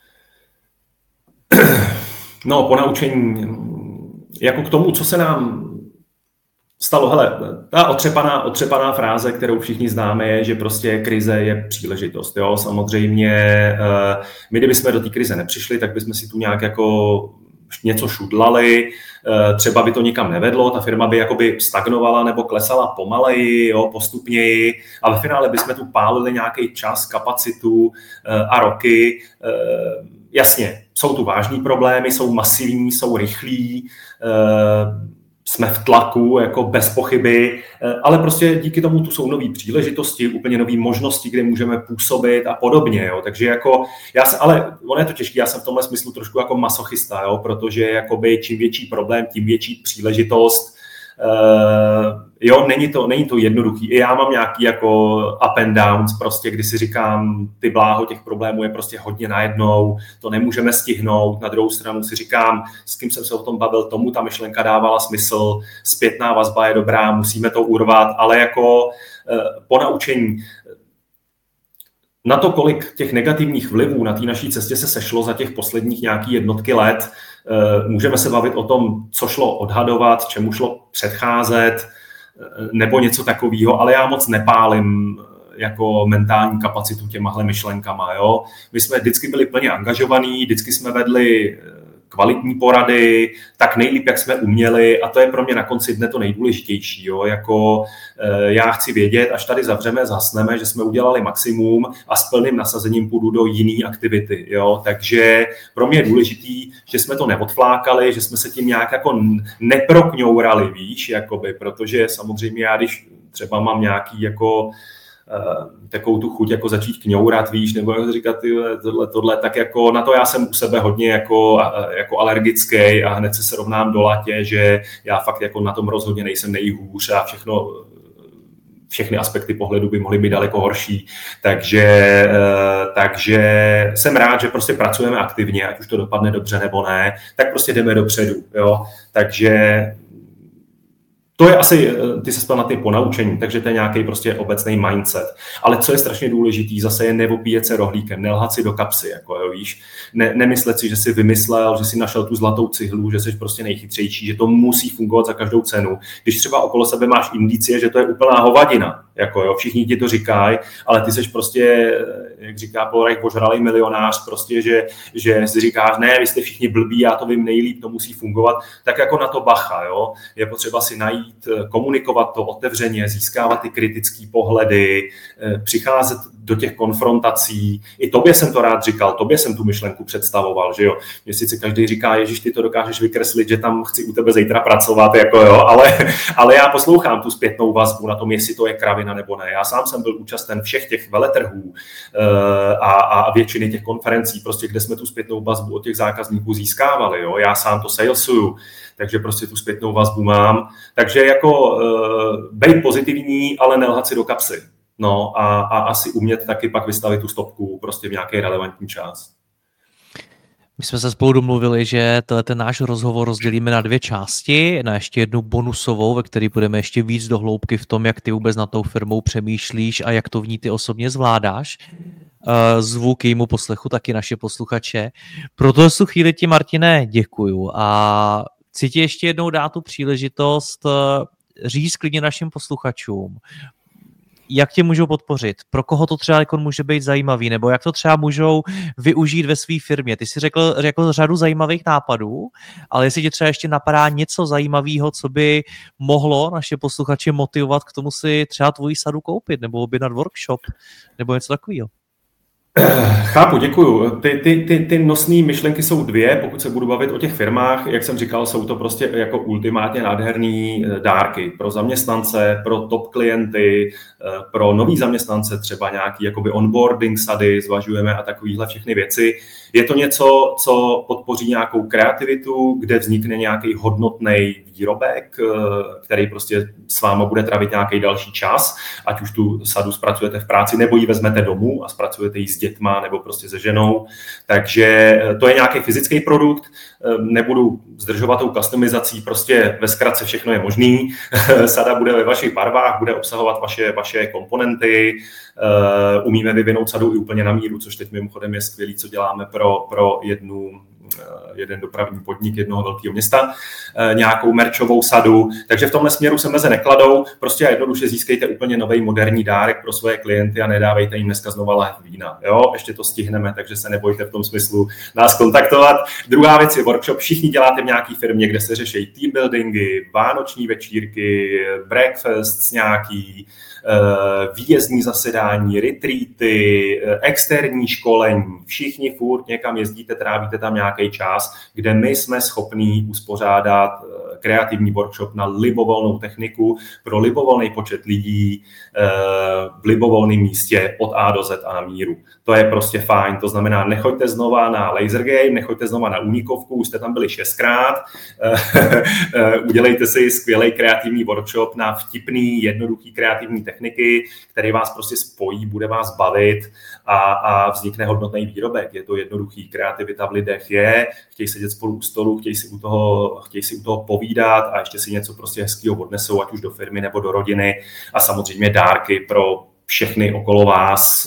[SPEAKER 2] No, ponaučení, jako k tomu, co se nám stalo, hele, ta otřepaná fráze, kterou všichni známe, je, že prostě krize je příležitost. Jo? Samozřejmě, my kdybychom do té krize nepřišli, tak bychom si tu nějak jako něco šudlali, třeba by to nikam nevedlo, ta firma by jakoby stagnovala nebo klesala pomaleji, jo, postupněji a ve finále bychom tu pálili nějaký čas, kapacitu a roky. Jasně, jsou tu vážný problémy, jsou masivní, jsou rychlí, jsme v tlaku, jako bez pochyby, ale prostě díky tomu tu jsou nové příležitosti, úplně nové možnosti, kde můžeme působit a podobně, jo. Takže jako ale ono je to těžké, já jsem v tomhle smyslu trošku jako masochista, jo, protože jakoby čím větší problém, tím větší příležitost. Jo, není to jednoduchý. I já mám nějaký jako up and downs, prostě, kdy si říkám, ty bláho těch problémů je prostě hodně najednou, to nemůžeme stihnout. Na druhou stranu si říkám, s kým jsem se o tom bavil, tomu ta myšlenka dávala smysl, zpětná vazba je dobrá, musíme to urvat, ale jako ponaučení. Na to, kolik těch negativních vlivů na té naší cestě se sešlo za těch posledních nějaký jednotky let, můžeme se bavit o tom, co šlo odhadovat, čemu šlo předcházet, nebo něco takového, ale já moc nepálím jako mentální kapacitu těmahle myšlenkama. Jo? My jsme vždycky byli plně angažovaní, vždycky jsme vedli kvalitní porady, tak nejlíp, jak jsme uměli a to je pro mě na konci dne to nejdůležitější. Jo? Jako, já chci vědět, až tady zavřeme, zhasneme, že jsme udělali maximum a s plným nasazením půjdu do jiné aktivity. Jo? Takže pro mě je důležitý, že jsme to neodflákali, že jsme se tím nějak jako neprokňourali, víš, jakoby, protože samozřejmě já, když třeba mám nějaký jako takovou tu chuť jako začít kňourat, víš, nebo jak říkat tohle, tak jako na to já jsem u sebe hodně jako alergický a hned se rovnám do latě, že já fakt jako na tom rozhodně nejsem nejhůř a všechny aspekty pohledu by mohly být daleko horší. Takže jsem rád, že prostě pracujeme aktivně, ať už to dopadne dobře nebo ne, tak prostě jdeme dopředu. Jo? Takže to je asi, ty se ptal na ty ponaučení, takže to je nějaký prostě obecný mindset. Ale co je strašně důležitý, zase je neopíjet se rohlíkem, nelhat si do kapsy, jako jo, víš. Nemyslet si, že jsi vymyslel, že jsi našel tu zlatou cihlu, že jsi prostě nejchytřejší, že to musí fungovat za každou cenu. Když třeba okolo sebe máš indicie, že to je úplná hovadina, jako jo, všichni ti to říkají, ale ty seš prostě, jak říká Paul Reich, ožralý milionář, prostě, že si říkáš, ne, vy jste všichni blbí, já to vím nejlíp, to musí fungovat, tak jako na to bacha, jo. Je potřeba si najít, komunikovat to otevřeně, získávat ty kritické pohledy, přicházet do těch konfrontací. I tobě jsem to rád říkal, tobě jsem tu myšlenku představoval, že jo. Mně sice každý říká, Ježíš, ty to dokážeš vykreslit, že tam chci u tebe zítra pracovat, jako jo, ale já poslouchám tu zpětnou vazbu na tom, jestli to je kravina nebo ne. Já sám jsem byl účasten všech těch veletrhů a většiny těch konferencí, prostě, kde jsme tu zpětnou vazbu od těch zákazníků získávali, jo. Já sám to salesuju, takže prostě tu zpětnou vazbu mám. Takže jako být pozitivní, ale nelhat si do kapsy. No a asi umět taky pak vystavit tu stopku prostě v nějaký relevantní čas.
[SPEAKER 1] My jsme se spolu domluvili, že ten náš rozhovor rozdělíme na 2 části, na ještě jednu bonusovou, ve které budeme ještě víc do hloubky v tom, jak ty vůbec nad tou firmou přemýšlíš a jak to v ní ty osobně zvládáš. Zvu k jejímu poslechu taky naše posluchače. Proto v tu chvíli ti, Martine, děkuju a chci ti ještě jednou dát tu příležitost říct klidně našim posluchačům, jak tě můžou podpořit, pro koho to třeba jako může být zajímavý, nebo jak to třeba můžou využít ve své firmě. Ty jsi řekl jako řadu zajímavých nápadů, ale jestli tě třeba ještě napadá něco zajímavého, co by mohlo naše posluchače motivovat k tomu si třeba tvoji sadu koupit, nebo objednat workshop, nebo něco takového.
[SPEAKER 2] Chápu, děkuju. Ty nosné myšlenky jsou 2, pokud se budu bavit o těch firmách, jak jsem říkal, jsou to prostě jako ultimátně nádherný dárky pro zaměstnance, pro top klienty, pro nový zaměstnance, třeba nějaký jakoby onboarding sady, zvažujeme a takovýhle všechny věci. Je to něco, co podpoří nějakou kreativitu, kde vznikne nějaký hodnotný výrobek, který prostě s váma bude trávit nějaký další čas, ať už tu sadu zpracujete v práci, nebo ji vezmete domů a zpracujete ji s dětma nebo prostě se ženou. Takže to je nějaký fyzický produkt, nebudu zdržovat tou customizací, prostě ve zkratce všechno je možný. Sada bude ve vašich barvách, bude obsahovat vaše komponenty, umíme vyvinout sadu i úplně na míru, což teď mimochodem je skvělý, co děláme pro jeden dopravní podnik jednoho velkého města, nějakou merčovou sadu. Takže v tomhle směru se meze nekladou, prostě a jednoduše získejte úplně nový moderní dárek pro svoje klienty a nedávejte jim dneska znova lahve vína. Jo, ještě to stihneme, takže se nebojte v tom smyslu nás kontaktovat. Druhá věc je workshop. Všichni děláte v nějaký firmě, kde se řeší team buildingy, vánoční večírky, breakfasts nějaký, výjezdní zasedání, retreaty, externí školení. Všichni furt někam jezdíte, trávíte tam nějaký čas, kde my jsme schopní uspořádat kreativní workshop na libovolnou techniku pro libovolný počet lidí v libovolném místě od A do Z a na míru. To je prostě fajn, to znamená, nechoďte znova na laser game, nechoďte znova na Unikovku, už jste tam byli 6krát, udělejte si skvělý kreativní workshop na vtipný, jednoduchý kreativní techniky, který vás prostě spojí, bude vás bavit a vznikne hodnotný výrobek. Je to jednoduchý, kreativita v lidech je, chtějí sedět spolu u stolu, chtějí si u toho povídat a ještě si něco prostě hezkýho odnesou, ať už do firmy nebo do rodiny a samozřejmě dárky pro všechny okolo vás.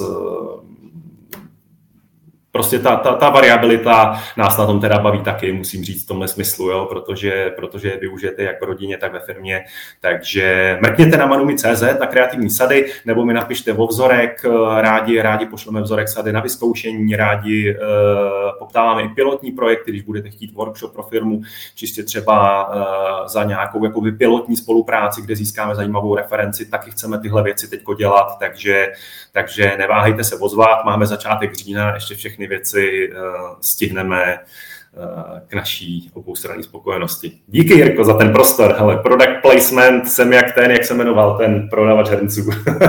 [SPEAKER 2] Prostě ta variabilita nás na tom teda baví taky, musím říct v tomhle smyslu, jo, protože využijete jak v rodině, tak ve firmě. Takže mrkněte na manumi.cz na kreativní sady, nebo mi napište o vzorek, rádi pošleme vzorek sady na vyzkoušení, rádi poptáváme i pilotní projekty, když budete chtít workshop pro firmu, čistě třeba za nějakou jakoby pilotní spolupráci, kde získáme zajímavou referenci, taky chceme tyhle věci teďko dělat, takže neváhejte se ozvat, máme začátek října, ještě všechny věci stihneme k naší oboustranné spokojenosti. Díky, Jirko, za ten prostor. Hele, product placement jsem jak se jmenoval ten prodavač hrnců.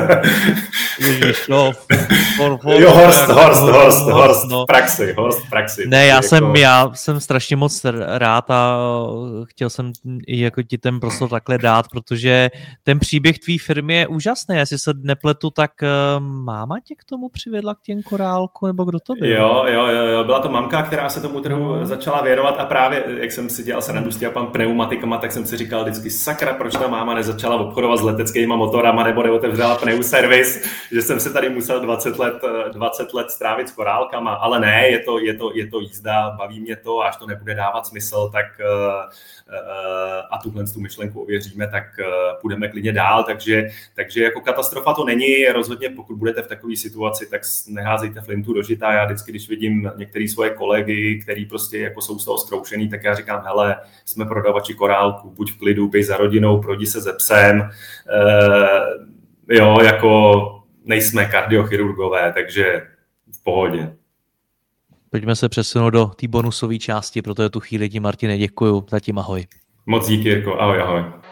[SPEAKER 2] Horst, v praxi.
[SPEAKER 1] Ne, já jsem strašně moc rád a chtěl jsem i jako ti ten prostor takhle dát, protože ten příběh tvý firmy je úžasný. Jestli se nepletu, tak máma tě k tomu přivedla k těm korálku, nebo kdo to byl?
[SPEAKER 2] Jo, byla to mamka, která se tomu trhu začala věnovat a právě, jak jsem si dělal srandu s těma pneumatikama, tak jsem si říkal vždycky, sakra, proč ta máma nezačala obchodovat s leteckýma motorama nebo neotevřela pneuservis, že jsem se tady musel 20 let strávit s korálkama, ale ne, je to jízda, baví mě to, až to nebude dávat smysl, tak a tuhle tu myšlenku ověříme, tak půjdeme klidně dál, takže jako katastrofa to není, rozhodně pokud budete v takové situaci, tak neházejte flintu do žita. Já vždycky, když vidím některé svoje kolegy, který prostě jako jsou z toho zkroušený, tak já říkám, hele, jsme prodavači korálku, buď v klidu, běž za rodinou, projdi se ze psem, jo, jako nejsme kardiochirurgové, takže v pohodě.
[SPEAKER 1] Pojďme se přesunout do té bonusové části, protože tu chvíli ti, Martine, děkuju. Zatím ahoj.
[SPEAKER 2] Moc díky, Jirko. Ahoj, ahoj.